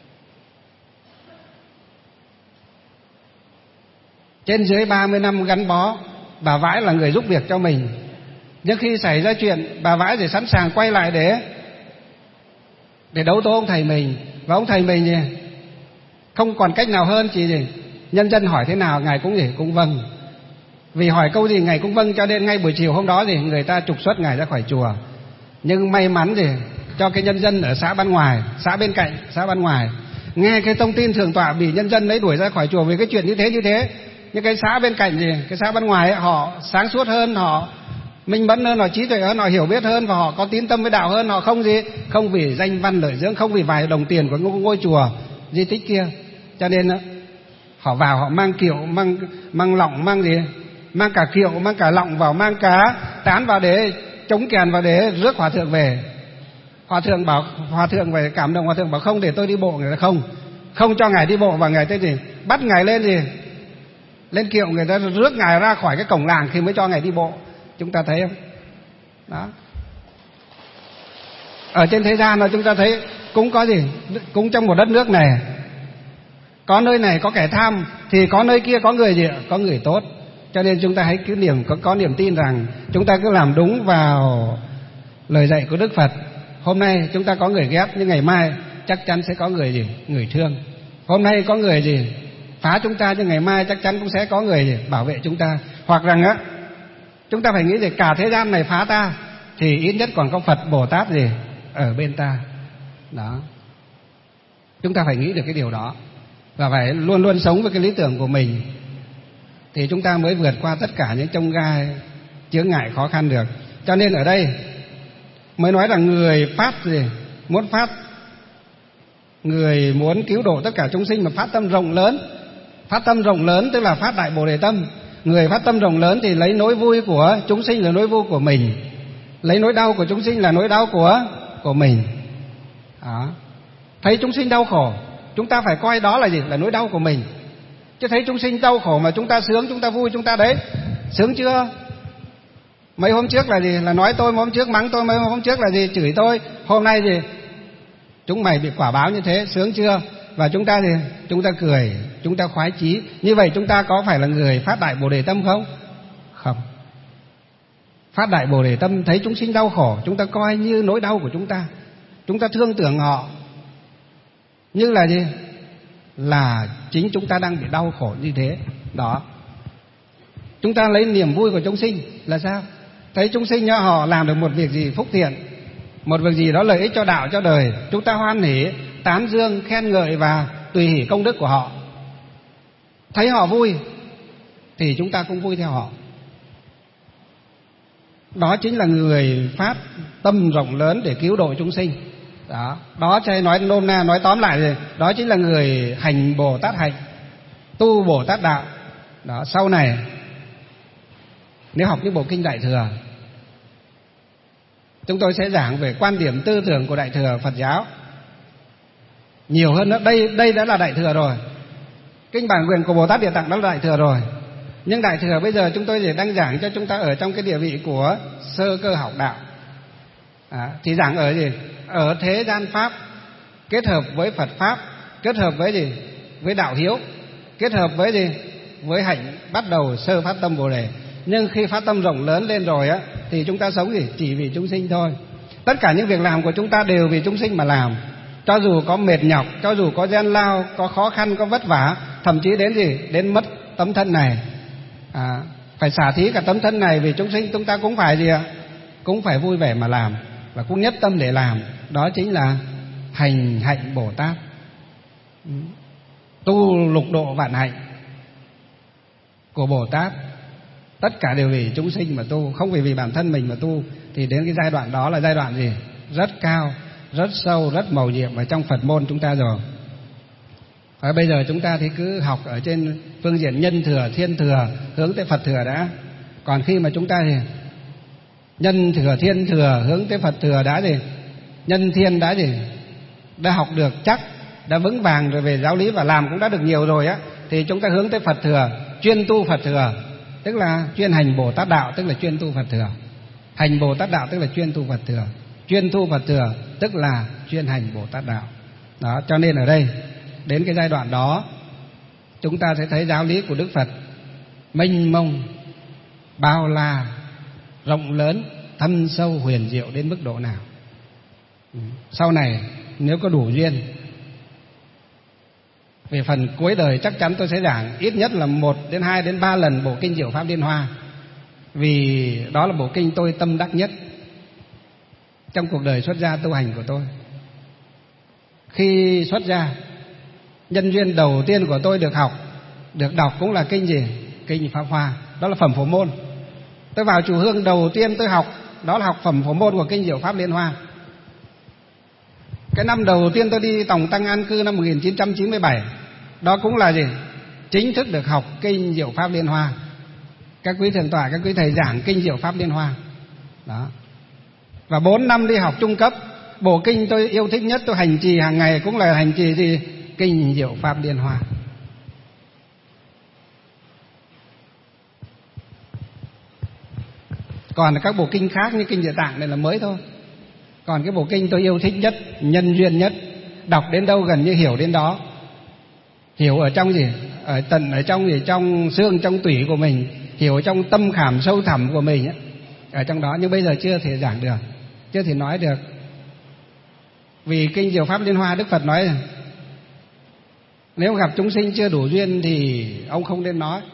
Speaker 3: Trên dưới ba mươi năm gắn bó, bà Vãi là người giúp việc cho mình. Nhưng khi xảy ra chuyện, bà Vãi thì sẵn sàng quay lại để để đấu tố ông thầy mình. Và ông thầy mình gì không còn cách nào hơn, chỉ gì nhân dân hỏi thế nào ngài cũng gì cũng vâng. Vì hỏi câu gì ngài cũng vâng, cho nên ngay buổi chiều hôm đó thì người ta trục xuất ngài ra khỏi chùa. Nhưng may mắn gì cho cái nhân dân ở xã Ban Ngoài, xã bên cạnh, xã Ban Ngoài nghe cái thông tin thượng tọa bị nhân dân lấy đuổi ra khỏi chùa vì cái chuyện như thế như thế. Nhưng cái xã bên cạnh gì, cái xã Ban Ngoài ấy, họ sáng suốt hơn, họ minh mẫn hơn, họ trí tuệ hơn, họ hiểu biết hơn, và họ có tín tâm với đạo hơn. Họ không gì, không vì danh văn lợi dưỡng, không vì vài đồng tiền của ngôi, ngôi chùa di tích kia. Cho nên họ vào họ mang kiệu, mang mang lọng, mang gì mang cả kiệu, mang cả lọng vào, mang cả tán vào để chống kèn vào để rước hòa thượng về. Hòa thượng bảo, hòa thượng về cảm động, hòa thượng bảo không, để tôi đi bộ. Người ta không, không cho ngài đi bộ, và ngài thế gì bắt ngài lên gì lên kiệu, người ta rước ngài ra khỏi cái cổng làng khi mới cho ngài đi bộ. Chúng ta thấy không? Đó. Ở trên thế gian là chúng ta thấy cũng có gì, cũng trong một đất nước này, có nơi này có kẻ tham thì có nơi kia có người gì, có người tốt. Cho nên chúng ta hãy cứ niềm có, có niềm tin rằng chúng ta cứ làm đúng vào lời dạy của Đức Phật. Hôm nay chúng ta có người ghét, nhưng ngày mai chắc chắn sẽ có người gì, người thương. Hôm nay có người gì phá chúng ta, nhưng ngày mai chắc chắn cũng sẽ có người gì bảo vệ chúng ta. Hoặc rằng á, chúng ta phải nghĩ rằng cả thế gian này phá ta thì ít nhất còn có Phật Bồ Tát gì ở bên ta. Đó, chúng ta phải nghĩ được cái điều đó, và phải luôn luôn sống với cái lý tưởng của mình, thì chúng ta mới vượt qua tất cả những chông gai chướng ngại khó khăn được. Cho nên ở đây mới nói rằng người phát gì muốn phát, người muốn cứu độ tất cả chúng sinh mà phát tâm rộng lớn. Phát tâm rộng lớn tức là phát đại Bồ Đề tâm. Người phát tâm rộng lớn thì lấy nỗi vui của chúng sinh là nỗi vui của mình, lấy nỗi đau của chúng sinh là nỗi đau của của mình. Đó. Thấy chúng sinh đau khổ, chúng ta phải coi đó là gì, là nỗi đau của mình. Chứ thấy chúng sinh đau khổ mà chúng ta sướng, chúng ta vui, chúng ta đấy sướng chưa? Mấy hôm trước là gì, là nói tôi, mấy hôm trước mắng tôi, mấy hôm trước là gì, chửi tôi. Hôm nay gì, chúng mày bị quả báo như thế, sướng chưa? Và chúng ta gì, chúng ta cười, chúng ta khoái chí. Như vậy chúng ta có phải là người phát đại Bồ Đề tâm không? Không. Phát đại Bồ Đề tâm, thấy chúng sinh đau khổ, chúng ta coi như nỗi đau của chúng ta, chúng ta thương tưởng họ như là gì, là chính chúng ta đang bị đau khổ như thế. Đó. Chúng ta lấy niềm vui của chúng sinh là sao? Thấy chúng sinh nhá, họ làm được một việc gì phúc thiện, một việc gì đó lợi ích cho đạo cho đời, chúng ta hoan hỉ, tán dương, khen ngợi và tùy hỷ công đức của họ. Thấy họ vui thì chúng ta cũng vui theo họ. Đó chính là người phát tâm rộng lớn để cứu độ chúng sinh. Đó, đó cho nói nôm na, nói tóm lại rồi, đó chính là người hành Bồ Tát hạnh, tu Bồ Tát đạo. Đó, sau này nếu học những bộ kinh Đại Thừa, chúng tôi sẽ giảng về quan điểm tư tưởng của Đại Thừa Phật giáo nhiều hơn nữa. Đây đây đã là Đại Thừa rồi, kinh bản nguyện của Bồ Tát Địa Tạng đó là Đại Thừa rồi. Nhưng Đại Thừa bây giờ chúng tôi chỉ đang giảng cho chúng ta ở trong cái địa vị của sơ cơ học đạo. À, thì giảng ở gì, ở thế gian pháp kết hợp với Phật pháp, kết hợp với gì, với đạo hiếu, kết hợp với gì, với hạnh bắt đầu sơ phát tâm Bồ Đề. Nhưng khi phát tâm rộng lớn lên rồi á, thì chúng ta sống gì, chỉ vì chúng sinh thôi. Tất cả những việc làm của chúng ta đều vì chúng sinh mà làm. Cho dù có mệt nhọc, cho dù có gian lao, có khó khăn, có vất vả, thậm chí đến gì, đến mất tấm thân này, à, phải xả thí cả tấm thân này vì chúng sinh, chúng ta cũng phải gì ạ, cũng phải vui vẻ mà làm, và cũng nhất tâm để làm. Đó chính là hành hạnh Bồ Tát, tu lục độ vạn hạnh của Bồ Tát. Tất cả đều vì chúng sinh mà tu, không phải vì bản thân mình mà tu. Thì đến cái giai đoạn đó là giai đoạn gì, rất cao, rất sâu, rất mầu nhiệm ở trong Phật môn chúng ta rồi. Và bây giờ chúng ta thì cứ học ở trên phương diện nhân thừa, thiên thừa, hướng tới Phật thừa đã. Còn khi mà chúng ta thì nhân thừa, thiên thừa, hướng tới Phật thừa đã gì, nhân thiên đã gì, đã học được chắc, đã vững vàng rồi về giáo lý và làm cũng đã được nhiều rồi á, thì chúng ta hướng tới Phật thừa, chuyên tu Phật thừa, tức là chuyên hành Bồ Tát đạo, tức là chuyên tu Phật thừa. Hành Bồ Tát đạo tức là chuyên tu Phật thừa, chuyên tu Phật thừa tức là chuyên hành Bồ Tát đạo. Đó, cho nên ở đây đến cái giai đoạn đó, chúng ta sẽ thấy giáo lý của Đức Phật mênh mông, bao la, rộng lớn, thâm sâu, huyền diệu đến mức độ nào. Sau này nếu có đủ duyên, về phần cuối đời chắc chắn tôi sẽ giảng ít nhất là một đến hai đến ba lần bộ kinh Diệu Pháp Liên Hoa, vì đó là bộ kinh tôi tâm đắc nhất trong cuộc đời xuất gia tu hành của tôi. Khi xuất gia, nhân duyên đầu tiên của tôi được học, được đọc cũng là kinh gì? Kinh Pháp Hoa, đó là phẩm Phổ Môn. Tôi vào chùa Hương đầu tiên tôi học, đó là học phẩm Phổ Môn của kinh Diệu Pháp Liên Hoa. Cái năm đầu tiên tôi đi Tòng Tăng an cư năm một nghìn chín trăm chín mươi bảy, đó cũng là gì? Chính thức được học kinh Diệu Pháp Liên Hoa. các quý thượng tọa, các quý thầy giảng kinh Diệu Pháp Liên Hoa. Đó. Và bốn năm đi học trung cấp, bộ kinh tôi yêu thích nhất, tôi hành trì hàng ngày cũng là hành trì gì? Kinh Diệu Pháp Liên Hoa. Còn các bộ kinh khác như kinh Địa Tạng này là mới thôi. Còn cái bộ kinh tôi yêu thích nhất, nhân duyên nhất, đọc đến đâu gần như hiểu đến đó. Hiểu ở trong gì? Ở tận ở trong gì? Trong xương, trong tủy của mình, hiểu trong tâm khảm sâu thẳm của mình ấy, ở trong đó. Nhưng bây giờ chưa thể giảng được, chưa thể nói được. Vì kinh Diệu Pháp Liên Hoa Đức Phật nói rằng nếu gặp chúng sinh chưa đủ duyên thì ông không nên nói.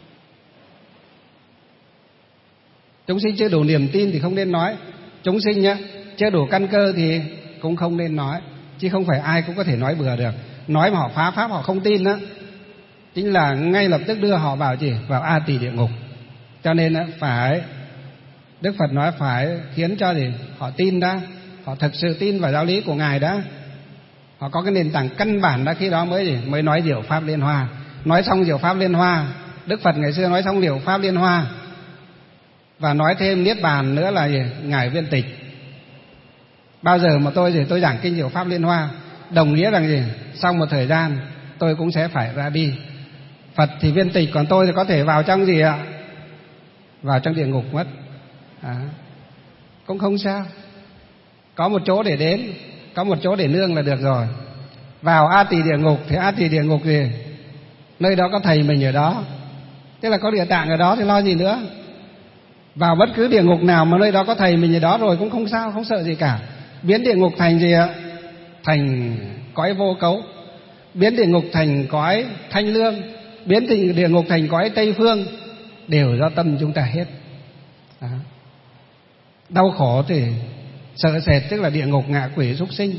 Speaker 3: Chúng sinh chưa đủ niềm tin thì không nên nói. Chúng sinh nhá, chưa đủ căn cơ thì cũng không nên nói. Chứ không phải ai cũng có thể nói bừa được. Nói mà họ phá pháp, họ không tin đó, chính là ngay lập tức đưa họ vào gì? Vào A Tỳ địa ngục. Cho nên phải, Đức Phật nói phải khiến cho gì? Họ tin đã, họ thực sự tin vào giáo lý của Ngài đã, họ có cái nền tảng căn bản đã, khi đó mới gì? Mới nói Diệu Pháp Liên Hoa. Nói xong Diệu Pháp Liên Hoa, Đức Phật ngày xưa nói xong Diệu Pháp Liên Hoa và nói thêm Niết Bàn nữa là gì? Ngài Viên Tịch. Bao giờ mà tôi gì? Tôi giảng kinh Diệu Pháp Liên Hoa, đồng nghĩa rằng gì? Sau một thời gian tôi cũng sẽ phải ra đi. Phật thì viên tịch, còn tôi thì có thể vào trong gì ạ? Vào trong địa ngục mất. À, cũng không sao. Có một chỗ để đến, có một chỗ để nương là được rồi. Vào A Tỳ địa ngục thì A Tỳ địa ngục gì? Nơi đó có thầy mình ở đó, tức là có Địa Tạng ở đó thì lo gì nữa. Vào bất cứ địa ngục nào mà nơi đó có thầy mình ở đó rồi cũng không sao, không sợ gì cả. Biến địa ngục thành gì ạ? Thành cõi vô cấu. Biến địa ngục thành cõi thanh lương, biến thành địa ngục thành cõi Tây Phương, đều do tâm chúng ta hết. Đó. Đau khổ thì sợ sệt, tức là địa ngục, ngạ quỷ, súc sinh.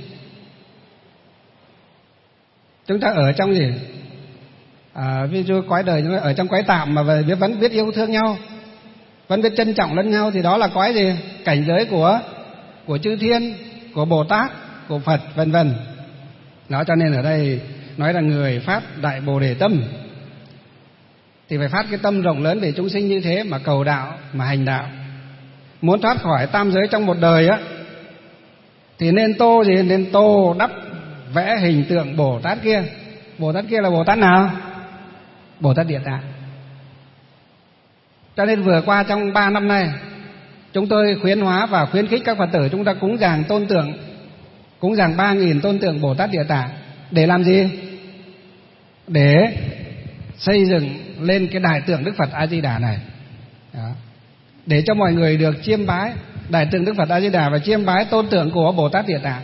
Speaker 3: Chúng ta ở trong gì? À, ví dụ cõi đời chúng ta ở trong cõi tạm mà về vẫn biết yêu thương nhau, vẫn biết trân trọng lẫn nhau, thì đó là cõi gì? Cảnh giới của của chư thiên, của Bồ Tát, của Phật, vân vân. Đó, cho nên ở đây nói là người phát đại Bồ Đề tâm thì phải phát cái tâm rộng lớn về chúng sinh như thế mà cầu đạo, mà hành đạo. Muốn thoát khỏi tam giới trong một đời á thì nên tô gì? Nên tô đắp vẽ hình tượng Bồ Tát kia. Bồ Tát kia là Bồ Tát nào? Bồ Tát Địa Tạng. Cho nên vừa qua trong ba năm nay, chúng tôi khuyến hóa và khuyến khích các Phật tử chúng ta cúng dường tôn tượng, cúng dường ba nghìn tôn tượng Bồ Tát Địa Tạng. Để làm gì? Để xây dựng lên cái đại tượng Đức Phật A Di Đà này. Đó. Để cho mọi người được chiêm bái đại tượng Đức Phật A Di Đà và chiêm bái tôn tượng của Bồ Tát Địa Tạng.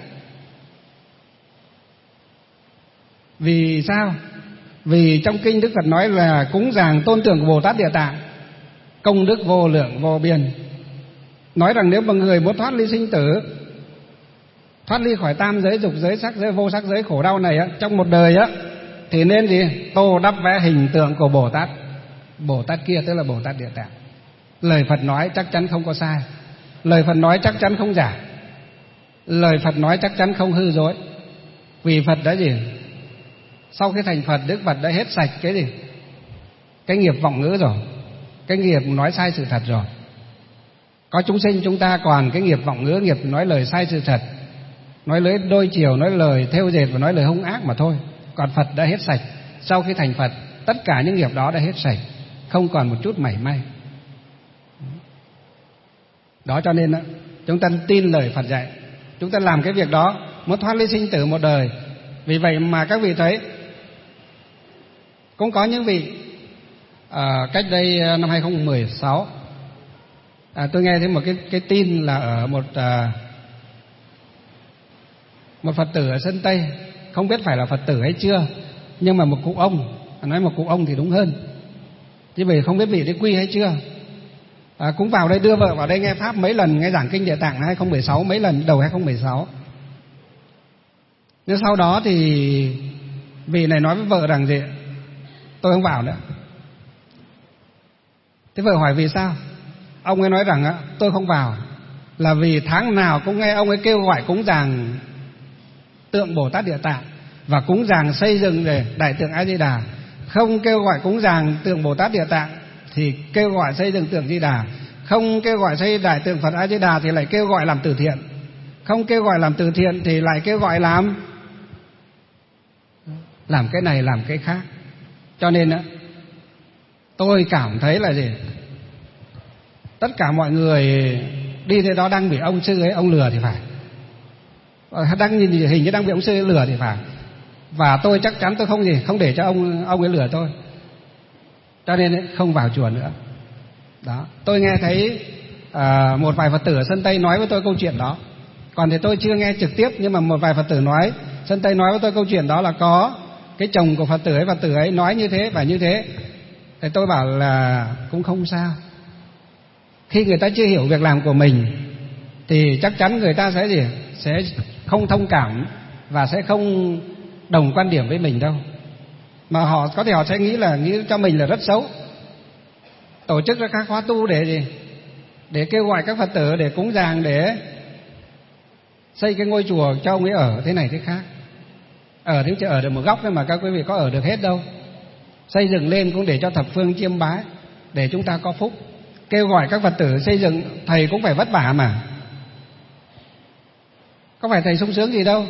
Speaker 3: Vì sao? Vì trong kinh Đức Phật nói là cúng dường tôn tượng của Bồ Tát Địa Tạng công đức vô lượng vô biên. Nói rằng nếu mà người muốn thoát ly sinh tử, thoát ly khỏi tam giới, dục giới, sắc giới, vô sắc giới khổ đau này á, trong một đời á, thì nên gì? Tô đắp vẽ hình tượng của Bồ Tát. Bồ Tát kia tức là Bồ Tát Địa Tạng. Lời Phật nói chắc chắn không có sai, lời Phật nói chắc chắn không giả, lời Phật nói chắc chắn không hư dối. Vì Phật đã gì? Sau khi thành Phật, Đức Phật đã hết sạch cái gì? Cái nghiệp vọng ngữ rồi, cái nghiệp nói sai sự thật rồi. Có chúng sinh chúng ta còn cái nghiệp vọng ngữ, nghiệp nói lời sai sự thật, nói lời đôi chiều, nói lời thêu dệt và nói lời hung ác mà thôi. Còn Phật đã hết sạch. Sau khi thành Phật, tất cả những nghiệp đó đã hết sạch, không còn một chút mảy may. Đó, cho nên chúng ta tin lời Phật dạy, chúng ta làm cái việc đó, muốn thoát ly sinh tử một đời. Vì vậy mà các vị thấy cũng có những vị à, cách đây năm hai không một sáu, à, tôi nghe thấy một cái cái tin là ở một à, một Phật tử ở Sơn Tây, không biết phải là Phật tử hay chưa, nhưng mà một cụ ông, nói một cụ ông thì đúng hơn, chứ vì không biết vị đấy quy hay chưa, à, cũng vào đây đưa vợ vào đây nghe pháp mấy lần, nghe giảng kinh Địa Tạng hai không một sáu mấy lần, đầu hai không một sáu. Nhưng sau đó thì vị này nói với vợ rằng gì? Tôi không vào nữa. Thế vợ hỏi vì sao? Ông ấy nói rằng tôi không vào là vì tháng nào cũng nghe ông ấy kêu gọi cúng dường tượng Bồ Tát Địa Tạng và cúng dường xây dựng để đại tượng A Di Đà, không kêu gọi cúng dường tượng Bồ Tát Địa Tạng thì kêu gọi xây dựng tượng Di Đà, không kêu gọi xây đại tượng Phật A Di Đà thì lại kêu gọi làm từ thiện, không kêu gọi làm từ thiện thì lại kêu gọi làm làm cái này làm cái khác. Cho nên á, tôi cảm thấy là gì, tất cả mọi người đi thế đó đang bị ông sư ấy ông lừa thì phải, đang nhìn hình như đang bị ông sư ấy lừa thì phải. Và tôi chắc chắn tôi không gì không để cho ông ông ấy lừa tôi, cho nên ấy, không vào chùa nữa. Đó, tôi nghe thấy à, một vài Phật tử ở Sơn Tây nói với tôi câu chuyện đó. Còn thì tôi chưa nghe trực tiếp, nhưng mà một vài Phật tử nói Sơn Tây nói với tôi câu chuyện đó là có cái chồng của Phật tử ấy, Phật tử ấy nói như thế và như thế. Thì tôi bảo là cũng không sao. Khi người ta chưa hiểu việc làm của mình thì chắc chắn người ta sẽ gì sẽ không thông cảm và sẽ không đồng quan điểm với mình đâu. Mà họ có thể họ sẽ nghĩ là nghĩ cho mình là rất xấu. Tổ chức ra các khóa tu để gì? Để kêu gọi các Phật tử để cúng dường, để xây cái ngôi chùa cho ông ấy ở thế này thế khác. Ở thì chỉ ở được một góc thôi mà các quý vị có ở được hết đâu. Xây dựng lên cũng để cho thập phương chiêm bái, để chúng ta có phúc. Kêu gọi các Phật tử xây dựng, thầy cũng phải vất vả mà. Có phải thầy sung sướng gì đâu.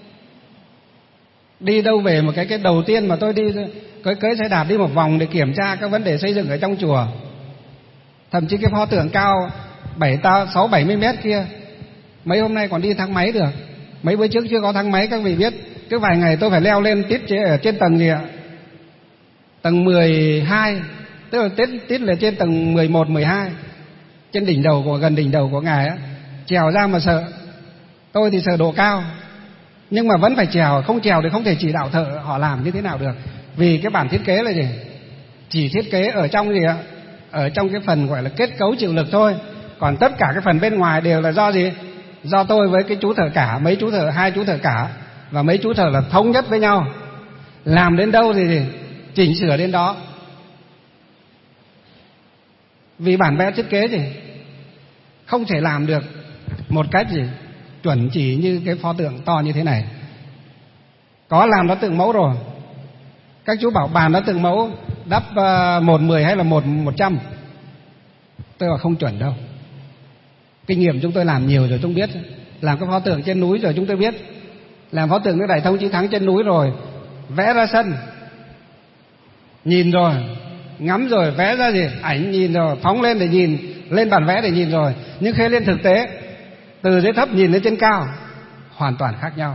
Speaker 3: Đi đâu về một cái cái đầu tiên mà tôi đi cưới cưới xe đạp đi một vòng để kiểm tra các vấn đề xây dựng ở trong chùa. Thậm chí cái pho tượng cao bảy sáu bảy mươi mét kia, mấy hôm nay còn đi thang máy được. Mấy bữa trước chưa có thang máy, các vị biết. Cứ vài ngày tôi phải leo lên tít ở trên tầng gì ạ? Tầng mười hai, tức là tít tít là trên tầng mười một, mười hai, trên đỉnh đầu của gần đỉnh đầu của ngài á, trèo ra mà sợ. Tôi thì sợ độ cao, nhưng mà vẫn phải trèo, không trèo thì không thể chỉ đạo thợ họ làm như thế nào được. Vì cái bản thiết kế là gì? Chỉ thiết kế ở trong gì ạ? Ở trong cái phần gọi là kết cấu chịu lực thôi. Còn tất cả cái phần bên ngoài đều là do gì? Do tôi với cái chú thợ cả, mấy chú thợ, hai chú thợ cả và mấy chú thợ là thống nhất với nhau. Làm đến đâu thì gì? Chỉnh sửa đến đó. Vì bản vẽ thiết kế gì? Không thể làm được một cách gì? Chuẩn chỉ như cái pho tượng to như thế này. Có làm nó tượng mẫu rồi. Các chú bảo bàn nó tượng mẫu đắp một mười hay là một một trăm. Tôi bảo không chuẩn đâu. Kinh nghiệm chúng tôi làm nhiều rồi chúng biết. Làm cái pho tượng trên núi rồi chúng tôi biết. Làm pho tượng Đức Đại Thông Chí Thắng trên núi rồi, vẽ ra sân, nhìn rồi, ngắm rồi, vẽ ra gì, ảnh nhìn rồi, phóng lên để nhìn, lên bản vẽ để nhìn rồi. Nhưng khi lên thực tế, từ dưới thấp nhìn lên trên cao, hoàn toàn khác nhau.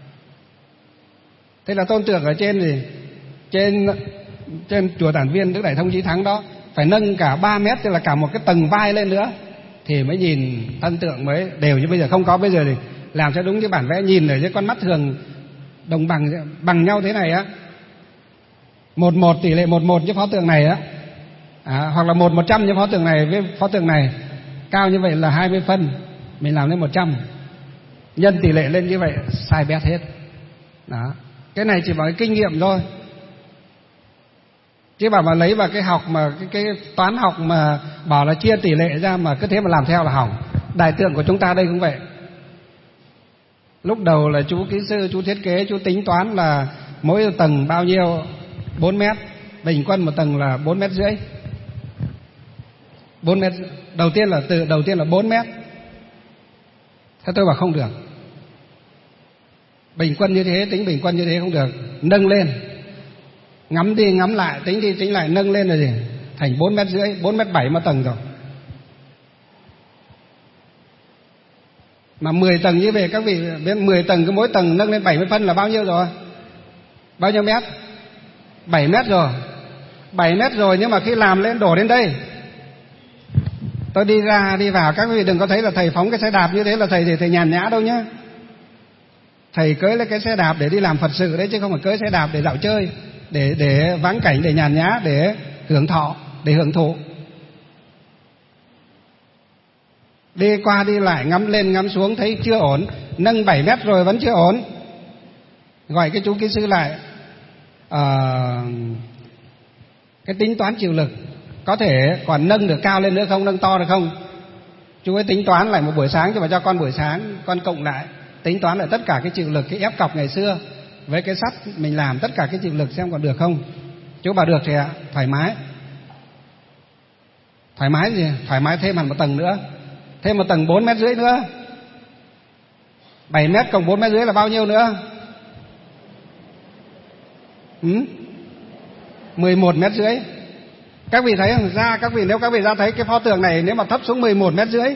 Speaker 3: Thế là tôn tượng ở trên gì, trên trên chùa Tản Viên Đức Đại Thông Chí Thắng đó phải nâng cả ba mét, tức là cả một cái tầng vai lên nữa thì mới nhìn thân tượng mới đều. Như bây giờ không có, bây giờ thì làm cho đúng cái bản vẽ, nhìn ở dưới con mắt thường đồng bằng bằng nhau thế này á, một một tỷ lệ một một như pho tượng này á, à, hoặc là một một trăm như pho tượng này với pho tượng này, cao như vậy là hai mươi phân, mình làm lên một trăm, nhân tỷ lệ lên như vậy sai bét hết. Đó, cái này chỉ bằng cái kinh nghiệm thôi, chứ bảo mà lấy vào cái học mà cái, cái toán học mà bảo là chia tỷ lệ ra mà cứ thế mà làm theo là hỏng. Đại tượng của chúng ta đây cũng vậy. Lúc đầu là chú kỹ sư, chú thiết kế, chú tính toán là mỗi tầng bao nhiêu, bốn mét, bình quân một tầng là bốn mét rưỡi. Bốn mét, đầu tiên là từ đầu tiên là bốn mét. Thế tôi bảo không được. Bình quân như thế, tính bình quân như thế không được, nâng lên. Ngắm đi ngắm lại, tính đi tính lại, nâng lên là gì? Thành bốn mét rưỡi, bốn mét bảy một tầng rồi. Mà mười tầng như vậy các vị biết, mười tầng cứ mỗi tầng nâng lên bảy mươi phân là bao nhiêu rồi? Bao nhiêu mét? bảy mét rồi. bảy mét rồi, nhưng mà khi làm lên đổ đến đây. Tôi đi ra đi vào, các vị đừng có thấy là thầy phóng cái xe đạp như thế là thầy thì thầy nhàn nhã đâu nhá. Thầy cưới lấy cái xe đạp để đi làm Phật sự đấy, chứ không phải cưới xe đạp để dạo chơi, để để vãng cảnh, để nhàn nhã, để hưởng thọ, để hưởng thụ. Đi qua đi lại, ngắm lên ngắm xuống thấy chưa ổn, nâng bảy mét rồi vẫn chưa ổn, gọi cái chú kỹ sư lại, à, cái tính toán chịu lực có thể còn nâng được cao lên nữa không, nâng to được không? Chú ấy tính toán lại một buổi sáng, cho mà cho con buổi sáng con cộng lại, tính toán lại tất cả cái chịu lực, cái ép cọc ngày xưa với cái sắt mình làm, tất cả cái chịu lực xem còn được không. Chú bảo được thì ạ, thoải mái. Thoải mái gì? Thoải mái thêm hẳn một tầng nữa. Thêm một tầng bốn mét rưỡi nữa. bảy mét cộng bốn mét rưỡi là bao nhiêu nữa? Ừ? mười một mét rưỡi. Các vị thấy không? Ra các vị, nếu các vị ra thấy cái pho tượng này nếu mà thấp xuống mười một mét rưỡi,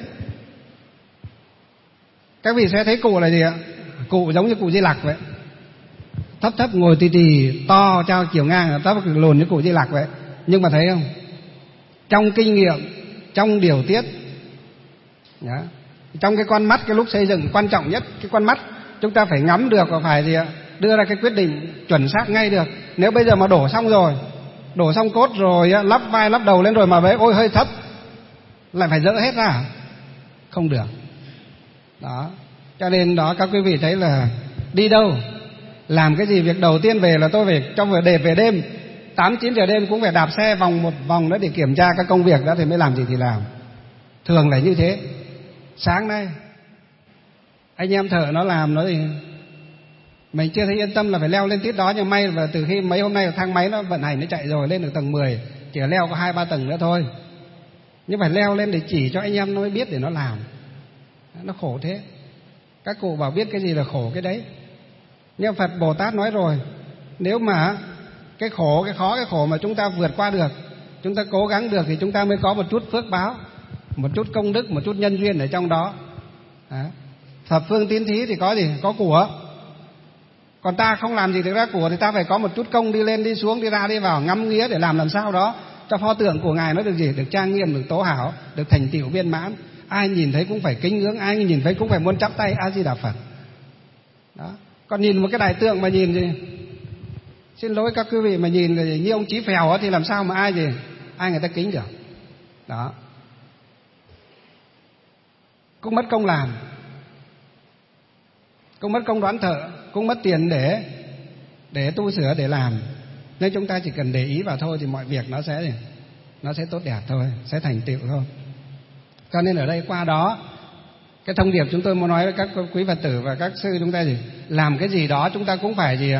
Speaker 3: các vị sẽ thấy cụ là gì ạ? Cụ giống như cụ Di Lặc vậy. Thấp thấp ngồi tì tì, to trao chiều ngang, thấp lùn như cụ Di Lặc vậy. Nhưng mà thấy không? Trong kinh nghiệm, trong điều tiết, đó, trong cái con mắt cái lúc xây dựng quan trọng nhất, cái con mắt chúng ta phải ngắm được và phải gì ạ? Đưa ra cái quyết định chuẩn xác ngay được. Nếu bây giờ mà đổ xong rồi, đổ xong cốt rồi, lắp vai lắp đầu lên rồi mà với ôi hơi thấp, lại phải dỡ hết ra, không được. Đó, cho nên đó các quý vị thấy là đi đâu, làm cái gì, việc đầu tiên về là tôi phải trong về về đêm tám chín giờ đêm cũng phải đạp xe vòng một vòng đó để kiểm tra các công việc đó thì mới làm gì thì làm. Thường là như thế. Sáng nay anh em thợ nó làm nó thì mình chưa thấy yên tâm là phải leo lên tiết đó, nhưng may là từ khi mấy hôm nay thang máy nó vận hành nó chạy rồi, lên được tầng mười, chỉ leo có hai ba tầng nữa thôi. Nhưng phải leo lên để chỉ cho anh em nó mới biết để nó làm. Nó khổ thế. Các cụ bảo biết cái gì là khổ cái đấy. Nhưng Phật Bồ Tát nói rồi, nếu mà cái khổ, cái khó, cái khổ mà chúng ta vượt qua được, chúng ta cố gắng được thì chúng ta mới có một chút phước báo, một chút công đức, một chút nhân duyên ở trong đó. Đó. Thập phương tín thí thì có gì? Có của. Còn ta không làm gì được ra của thì ta phải có một chút công, đi lên đi xuống, đi ra đi vào, ngắm nghía để làm làm sao đó cho pho tượng của Ngài nó được gì? Được trang nghiêm, được tố hảo, được thành tựu viên mãn. Ai nhìn thấy cũng phải kính ngưỡng, ai nhìn thấy cũng phải muốn chắp tay A Di Đà Phật. Đó. Còn nhìn một cái đại tượng mà nhìn gì? Xin lỗi các quý vị, mà nhìn là như ông Chí Phèo thì làm sao mà ai gì? Ai người ta kính được. Đó. Cũng mất công làm, cũng mất công đoán thợ, cũng mất tiền để để tu sửa, để làm. Nên chúng ta chỉ cần để ý vào thôi thì mọi việc nó sẽ nó sẽ tốt đẹp thôi, sẽ thành tựu thôi. Cho nên ở đây qua đó, cái thông điệp chúng tôi muốn nói với các quý Phật tử và các sư chúng ta gì? Làm cái gì đó chúng ta cũng phải gì ạ?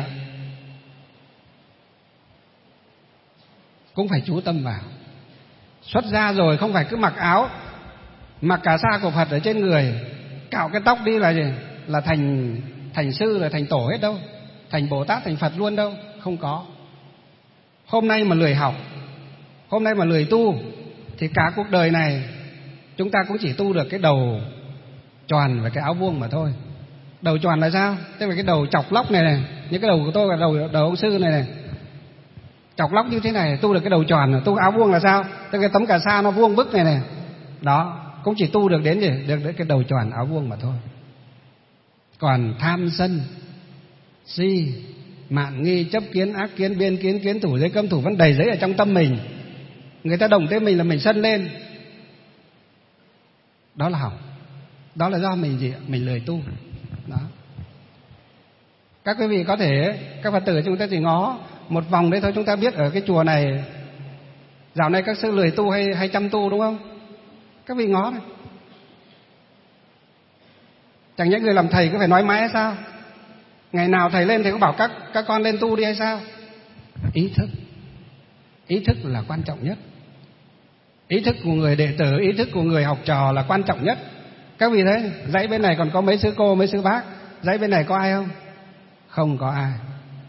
Speaker 3: Cũng phải chú tâm vào. Xuất gia rồi không phải cứ mặc áo, mặc cà sa của Phật ở trên người, cạo cái tóc đi là gì? Là thành thành sư, là thành tổ hết đâu, thành Bồ Tát, thành Phật luôn đâu, không có. Hôm nay mà lười học, hôm nay mà lười tu thì cả cuộc đời này chúng ta cũng chỉ tu được cái đầu tròn và cái áo vuông mà thôi. Đầu tròn là sao? Tức là cái đầu chọc lóc này này, như cái đầu của tôi là đầu đầu ông sư này này, chọc lóc như thế này, tu được cái đầu tròn. Tu áo vuông là sao? Tức cái tấm cà sa nó vuông vức này này, đó cũng chỉ tu được đến gì? Được đến cái đầu tròn áo vuông mà thôi. Còn tham sân si mạn nghi chấp kiến ác kiến biên kiến kiến thủ giới cấm thủ vẫn đầy giấy ở trong tâm mình. Người ta động tới mình là mình sân lên, đó là hỏng. Đó là do mình gì? Mình lười tu. Đó. Các quý vị có thể, các Phật tử chúng ta chỉ ngó một vòng đấy thôi, chúng ta biết ở cái chùa này dạo này các sư lười tu hay hay chăm tu, đúng không? Các vị ngó này, chẳng những người làm thầy cứ phải nói mãi hay sao? Ngày nào thầy lên thầy có bảo các các con lên tu đi hay sao? Ý thức, ý thức là quan trọng nhất. Ý thức của người đệ tử, ý thức của người học trò là quan trọng nhất. Các vị thấy dãy bên này còn có mấy sư cô, mấy sư bác, dãy bên này có ai không? Không có ai.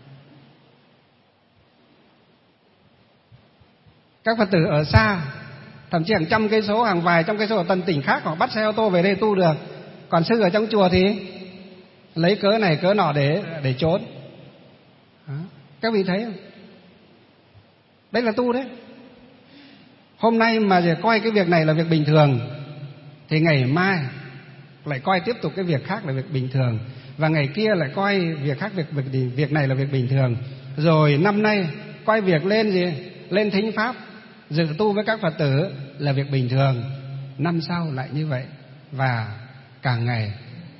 Speaker 3: Các Phật tử ở xa, thậm chí hàng trăm cây số, hàng vài trăm cây số ở tận tỉnh khác, họ bắt xe ô tô về đây tu được. Còn sư ở trong chùa thì lấy cớ này cớ nọ để để trốn. Đó. Các vị thấy không? Đấy là tu đấy. Hôm nay mà coi cái việc này là việc bình thường thì ngày mai lại coi tiếp tục cái việc khác là việc bình thường, và ngày kia lại coi việc khác, việc việc việc này là việc bình thường. Rồi năm nay coi việc lên gì? Lên thính pháp, dự tu với các Phật tử là việc bình thường. Năm sau lại như vậy, và càng ngày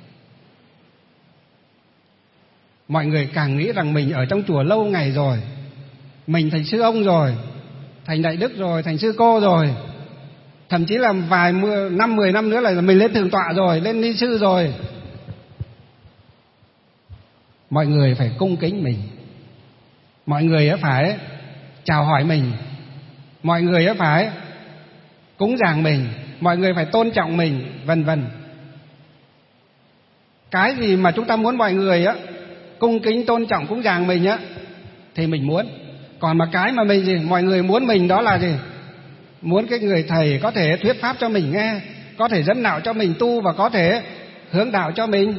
Speaker 3: mọi người càng nghĩ rằng mình ở trong chùa lâu ngày rồi, mình thành sư ông rồi, thành đại đức rồi, thành sư cô rồi, thậm chí là vài năm mười năm nữa là mình lên thượng tọa rồi, lên ni sư rồi. Mọi người phải cung kính mình, mọi người phải chào hỏi mình, mọi người phải cúng dường mình, mọi người phải tôn trọng mình, vân vân. Cái gì mà chúng ta muốn mọi người á cung kính tôn trọng cúng dường mình á thì mình muốn. Còn mà cái mà mình gì mọi người muốn mình đó là gì? Muốn cái người thầy có thể thuyết pháp cho mình nghe, có thể dẫn đạo cho mình tu và có thể hướng đạo cho mình,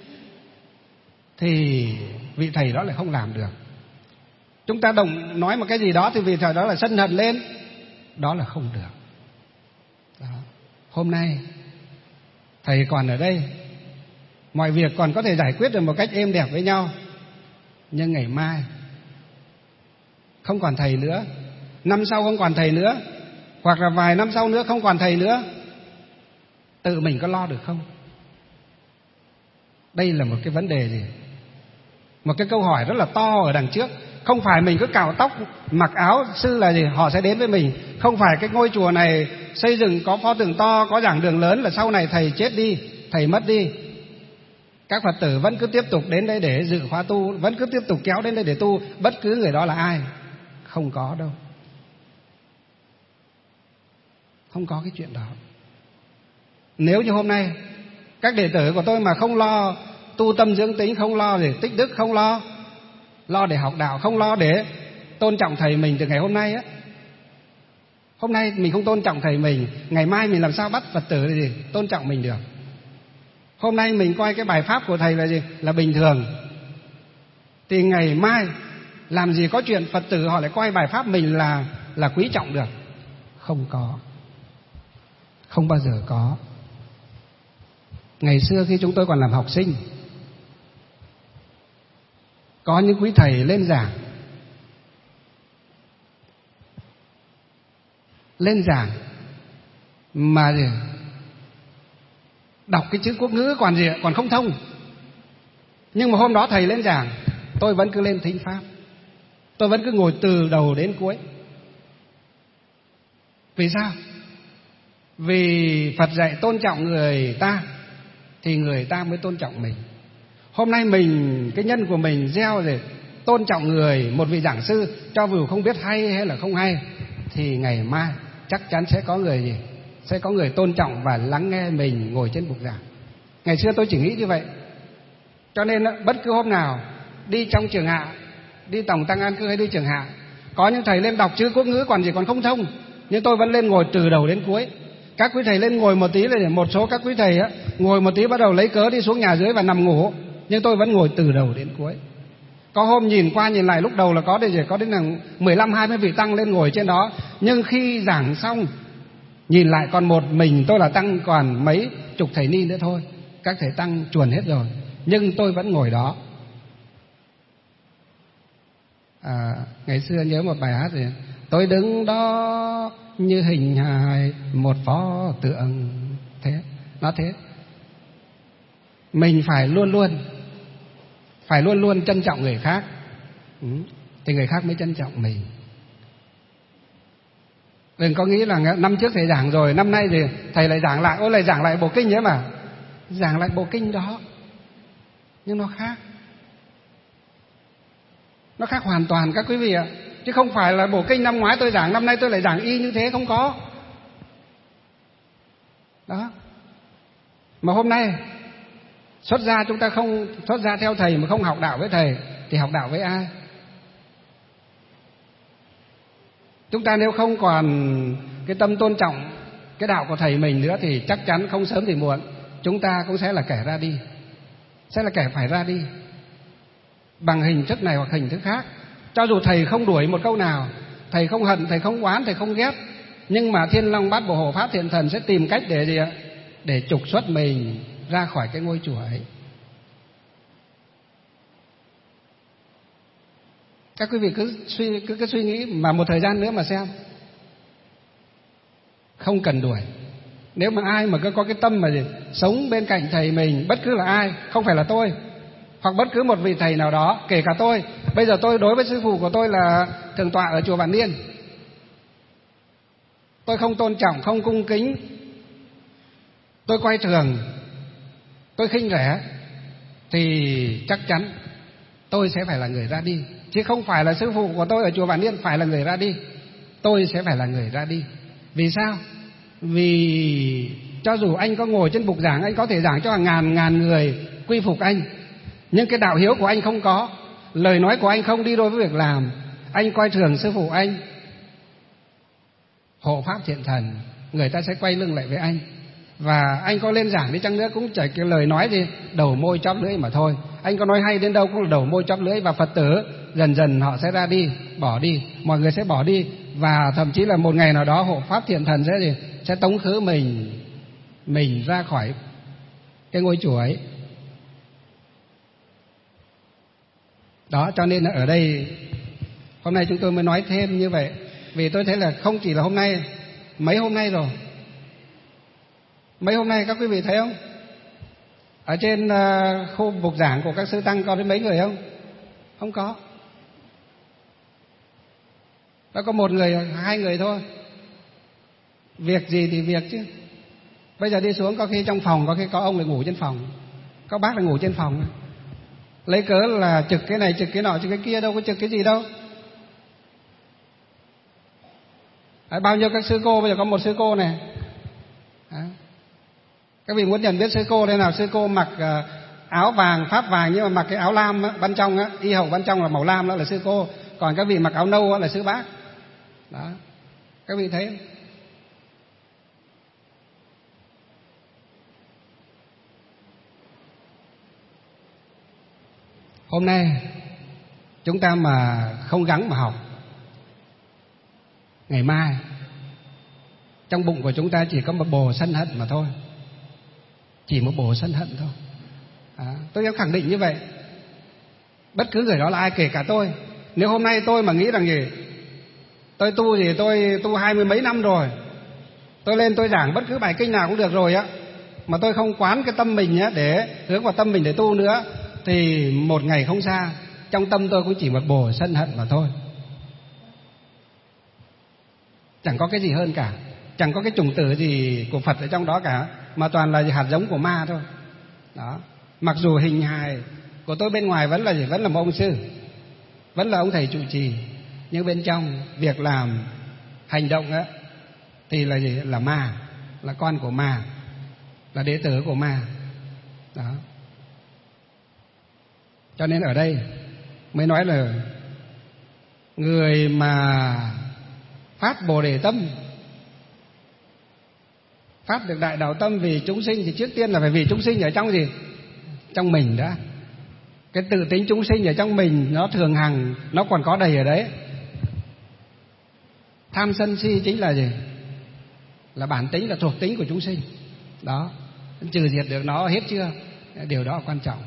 Speaker 3: thì vị thầy đó lại không làm được. Chúng ta đồng nói một cái gì đó thì vị thầy đó là sân hận lên, đó là không được. Đó. Hôm nay thầy còn ở đây, mọi việc còn có thể giải quyết được một cách êm đẹp với nhau, nhưng ngày mai không còn thầy nữa, năm sau không còn thầy nữa, hoặc là vài năm sau nữa không còn thầy nữa, tự mình có lo được không? Đây là một cái vấn đề gì? Một cái câu hỏi rất là to ở đằng trước. Không phải mình cứ cạo tóc mặc áo sư là gì họ sẽ đến với mình. Không phải cái ngôi chùa này xây dựng có pho tượng to, có giảng đường lớn là sau này thầy chết đi, thầy mất đi, các Phật tử vẫn cứ tiếp tục đến đây để dự khóa tu, vẫn cứ tiếp tục kéo đến đây để tu, bất cứ người đó là ai. Không có đâu. Không có cái chuyện đó. Nếu như hôm nay các đệ tử của tôi mà không lo tu tâm dưỡng tính, không lo để tích đức, không lo lo để học đạo, không lo để tôn trọng thầy mình từ ngày hôm nay á, hôm nay mình không tôn trọng thầy mình, ngày mai mình làm sao bắt Phật tử là gì tôn trọng mình được? Hôm nay mình coi cái bài pháp của thầy là gì là bình thường, thì ngày mai làm gì có chuyện Phật tử họ lại coi bài pháp mình là là quý trọng được? Không có, không bao giờ có. Ngày xưa khi chúng tôi còn làm học sinh, có những quý thầy lên giảng, lên giảng mà gì đọc cái chữ quốc ngữ còn gì còn không thông, nhưng mà hôm đó thầy lên giảng, tôi vẫn cứ lên thính pháp, tôi vẫn cứ ngồi từ đầu đến cuối. Vì sao? Vì Phật dạy tôn trọng người ta thì người ta mới tôn trọng mình. Hôm nay mình, cái nhân của mình gieo rồi tôn trọng người, một vị giảng sư, cho dù không biết hay hay là không hay, thì ngày mai chắc chắn sẽ có người gì sẽ có người tôn trọng và lắng nghe mình ngồi trên bục giảng. Ngày xưa tôi chỉ nghĩ như vậy. Cho nên bất cứ hôm nào đi trong trường hạ, đi tổng tăng an cư hay đi trường hạ, có những thầy lên đọc chữ quốc ngữ còn gì còn không thông, nhưng tôi vẫn lên ngồi từ đầu đến cuối. Các quý thầy lên ngồi một tí là một số các quý thầy á ngồi một tí bắt đầu lấy cớ đi xuống nhà dưới và nằm ngủ, nhưng tôi vẫn ngồi từ đầu đến cuối. Có hôm nhìn qua nhìn lại, lúc đầu là có đây có đến là mười lăm hai mươi vị tăng lên ngồi trên đó, nhưng khi giảng xong nhìn lại còn một mình tôi là tăng, còn mấy chục thầy ni nữa thôi, các thầy tăng chuồn hết rồi, nhưng tôi vẫn ngồi đó. À, ngày xưa nhớ một bài hát gì, tôi đứng đó như hình hài một pho tượng, thế nó thế. Mình phải luôn luôn phải luôn luôn trân trọng người khác, ừ, thì người khác mới trân trọng mình. Đừng có nghĩ là năm trước thầy giảng rồi, năm nay thì thầy lại giảng lại, ôi lại giảng lại bộ kinh ấy mà. Giảng lại bộ kinh đó, nhưng nó khác. Nó khác hoàn toàn các quý vị ạ. Chứ không phải là bộ kinh năm ngoái tôi giảng, năm nay tôi lại giảng y như thế, không có. Đó. Mà hôm nay xuất gia chúng ta không xuất gia theo thầy mà không học đạo với thầy thì học đạo với ai? Chúng ta nếu không còn cái tâm tôn trọng cái đạo của thầy mình nữa thì chắc chắn không sớm thì muộn chúng ta cũng sẽ là kẻ ra đi, sẽ là kẻ phải ra đi bằng hình thức này hoặc hình thức khác. Cho dù thầy không đuổi một câu nào, thầy không hận, thầy không oán, thầy không ghét, nhưng mà Thiên Long Bát Bộ Hộ Pháp Thiện Thần sẽ tìm cách để gì ạ? Để trục xuất mình ra khỏi cái ngôi chùa ấy. Các quý vị cứ suy cứ, cứ suy nghĩ mà một thời gian nữa mà xem, không cần đuổi. Nếu mà ai mà cứ có cái tâm mà gì, sống bên cạnh thầy mình, bất cứ là ai, không phải là tôi hoặc bất cứ một vị thầy nào đó, kể cả tôi. Bây giờ tôi đối với sư phụ của tôi là thượng tọa ở chùa Vạn Niên, tôi không tôn trọng, không cung kính, tôi coi thường, tôi khinh rẻ, thì chắc chắn tôi sẽ phải là người ra đi. Chứ không phải là sư phụ của tôi ở chùa Vạn Niên phải là người ra đi, tôi sẽ phải là người ra đi. Vì sao? Vì cho dù anh có ngồi trên bục giảng, anh có thể giảng cho hàng ngàn ngàn người quy phục anh, nhưng cái đạo hiếu của anh không có, lời nói của anh không đi đôi với việc làm, anh coi thường sư phụ anh, hộ pháp thiện thần, người ta sẽ quay lưng lại với anh. Và anh có lên giảng đi chăng nữa cũng chỉ cái lời nói gì đầu môi chóp lưỡi mà thôi. Anh có nói hay đến đâu cũng là đầu môi chóp lưỡi. Và Phật tử dần dần họ sẽ ra đi, bỏ đi, mọi người sẽ bỏ đi. Và thậm chí là một ngày nào đó hộ pháp thiện thần sẽ gì sẽ tống khứ mình mình ra khỏi cái ngôi chùa ấy. Đó, cho nên là ở đây hôm nay chúng tôi mới nói thêm như vậy, vì tôi thấy là không chỉ là hôm nay, mấy hôm nay rồi. Mấy hôm nay các quý vị thấy không? Ở trên uh, khu bục giảng của các sư tăng có đến mấy người không? Không có. Đã có một người, hai người thôi. Việc gì thì việc chứ. Bây giờ đi xuống có khi trong phòng, có khi có ông lại ngủ trên phòng, có bác lại ngủ trên phòng. Lấy cớ là trực cái này, trực cái nọ, trực cái kia, đâu có trực cái gì đâu. Đấy, bao nhiêu các sư cô, bây giờ có một sư cô này. Đấy. Các vị muốn nhận biết sư cô đây nào? Sư cô mặc uh, áo vàng, pháp vàng, nhưng mà mặc cái áo lam á, ban trong á, y hậu ban trong là màu lam, đó là sư cô. Còn các vị mặc áo nâu á, là sư bác. Đó, các vị thấy không? Hôm nay chúng ta mà không gắng mà học, ngày mai trong bụng của chúng ta chỉ có một bồ sân hận mà thôi. Chỉ một bồ sân hận thôi. À, tôi dám khẳng định như vậy. Bất cứ người đó là ai, kể cả tôi. Nếu hôm nay tôi mà nghĩ rằng gì, tôi tu thì tôi tu hai mươi mấy năm rồi, tôi lên tôi giảng bất cứ bài kinh nào cũng được rồi á, mà tôi không quán cái tâm mình á, để hướng vào tâm mình để tu nữa, thì một ngày không xa trong tâm tôi cũng chỉ một bồ sân hận mà thôi. Chẳng có cái gì hơn cả, chẳng có cái chủng tử gì của Phật ở trong đó cả, mà toàn là hạt giống của ma thôi. Đó. Mặc dù hình hài của tôi bên ngoài vẫn là gì, vẫn là một ông sư, vẫn là ông thầy trụ trì, nhưng bên trong việc làm, hành động á thì là gì, là ma, là con của ma, là đệ tử của ma. Đó. Cho nên ở đây mới nói là người mà phát Bồ Đề tâm, phát được đại đạo tâm vì chúng sinh, thì trước tiên là phải vì chúng sinh ở trong gì? Trong mình đã. Cái tự tính chúng sinh ở trong mình nó thường hằng, nó còn có đầy ở đấy. Tham sân si chính là gì? Là bản tính, là thuộc tính của chúng sinh. Đó, trừ diệt được nó hết chưa? Điều đó là quan trọng.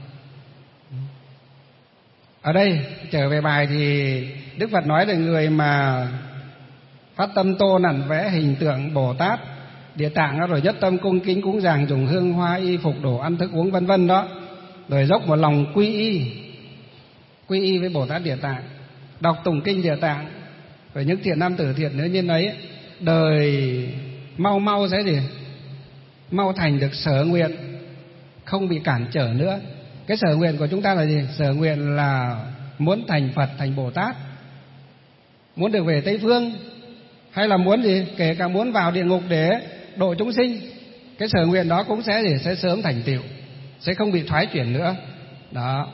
Speaker 3: Ở đây trở về bài thì Đức Phật nói là người mà phát tâm tô nặn vẽ hình tượng Bồ Tát Địa Tạng, rồi nhất tâm cung kính cúng dường, dùng hương hoa y phục đồ ăn thức uống vân vân đó, rồi dốc một lòng quy y, quy y với Bồ Tát Địa Tạng, đọc tụng kinh Địa Tạng, rồi những thiện nam tử thiện nữ nhân ấy đời mau mau sẽ gì, mau thành được sở nguyện, không bị cản trở nữa. Cái sở nguyện của chúng ta là gì? Sở nguyện là muốn thành Phật, thành Bồ Tát, muốn được về Tây Phương, hay là muốn gì, kể cả muốn vào địa ngục để độ chúng sinh, cái sở nguyện đó cũng sẽ gì, sẽ sớm thành tựu, sẽ không bị thoái chuyển nữa. Đó,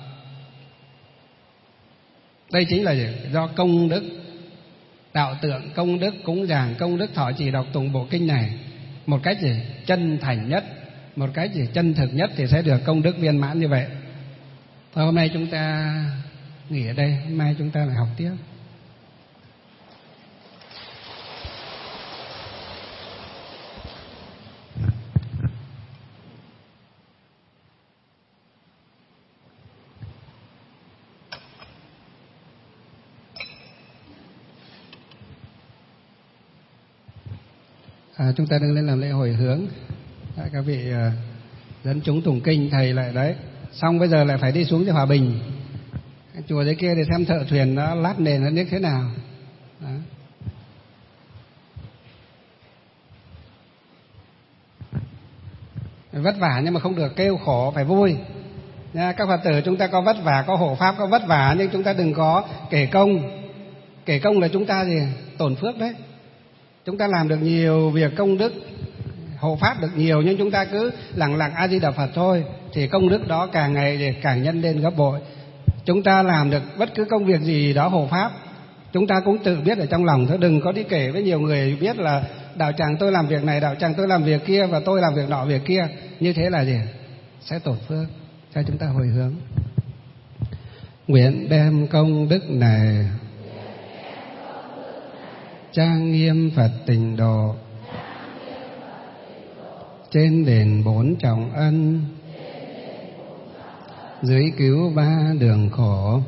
Speaker 3: đây chính là gì? Do công đức đạo tượng, công đức cúng dường, công đức thọ trì đọc tụng bộ kinh này một cách gì chân thành nhất, một cách gì chân thực nhất, thì sẽ được công đức viên mãn như vậy. Thôi hôm nay chúng ta nghỉ ở đây, mai chúng ta lại học tiếp. À, chúng ta đừng lên làm lễ hồi hướng. Đấy, các vị uh, dẫn chúng tụng kinh, thầy lại đấy. Xong bây giờ lại phải đi xuống cho Hòa Bình, chùa dưới kia để xem thợ thuyền nó lát nền nó như thế nào. Đó. Vất vả nhưng mà không được kêu khổ, phải vui nha. Các Phật tử chúng ta có vất vả, có hộ pháp, có vất vả, nhưng chúng ta đừng có kể công. Kể công là chúng ta gì tổn phước đấy. Chúng ta làm được nhiều việc công đức hộ pháp được nhiều, nhưng chúng ta cứ lặng lặng A Di Đà Phật thôi thì công đức đó càng ngày càng nhân lên gấp bội. Chúng ta làm được bất cứ công việc gì đó hộ pháp, chúng ta cũng tự biết ở trong lòng thôi, đừng có đi kể với nhiều người biết là đạo tràng tôi làm việc này, đạo tràng tôi làm việc kia, và tôi làm việc nọ việc kia. Như thế là gì? Sẽ tổn phước. Cho chúng ta hồi hướng. Nguyện đem công đức này trang nghiêm Phật Tịnh Độ, trên đền bốn trọng ân, dưới cứu ba đường khổ.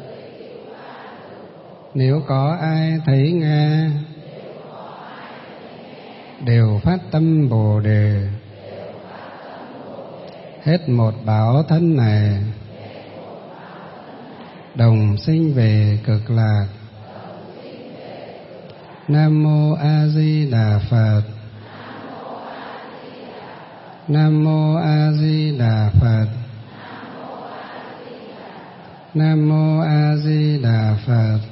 Speaker 3: Nếu có ai thấy nghe, đều phát tâm Bồ Đề, hết một báo thân này, đồng sinh về cực lạc. Nam mô A Di Đà Phật. Nam mô A Di Đà Phật. Nam mô A Di Đà Phật.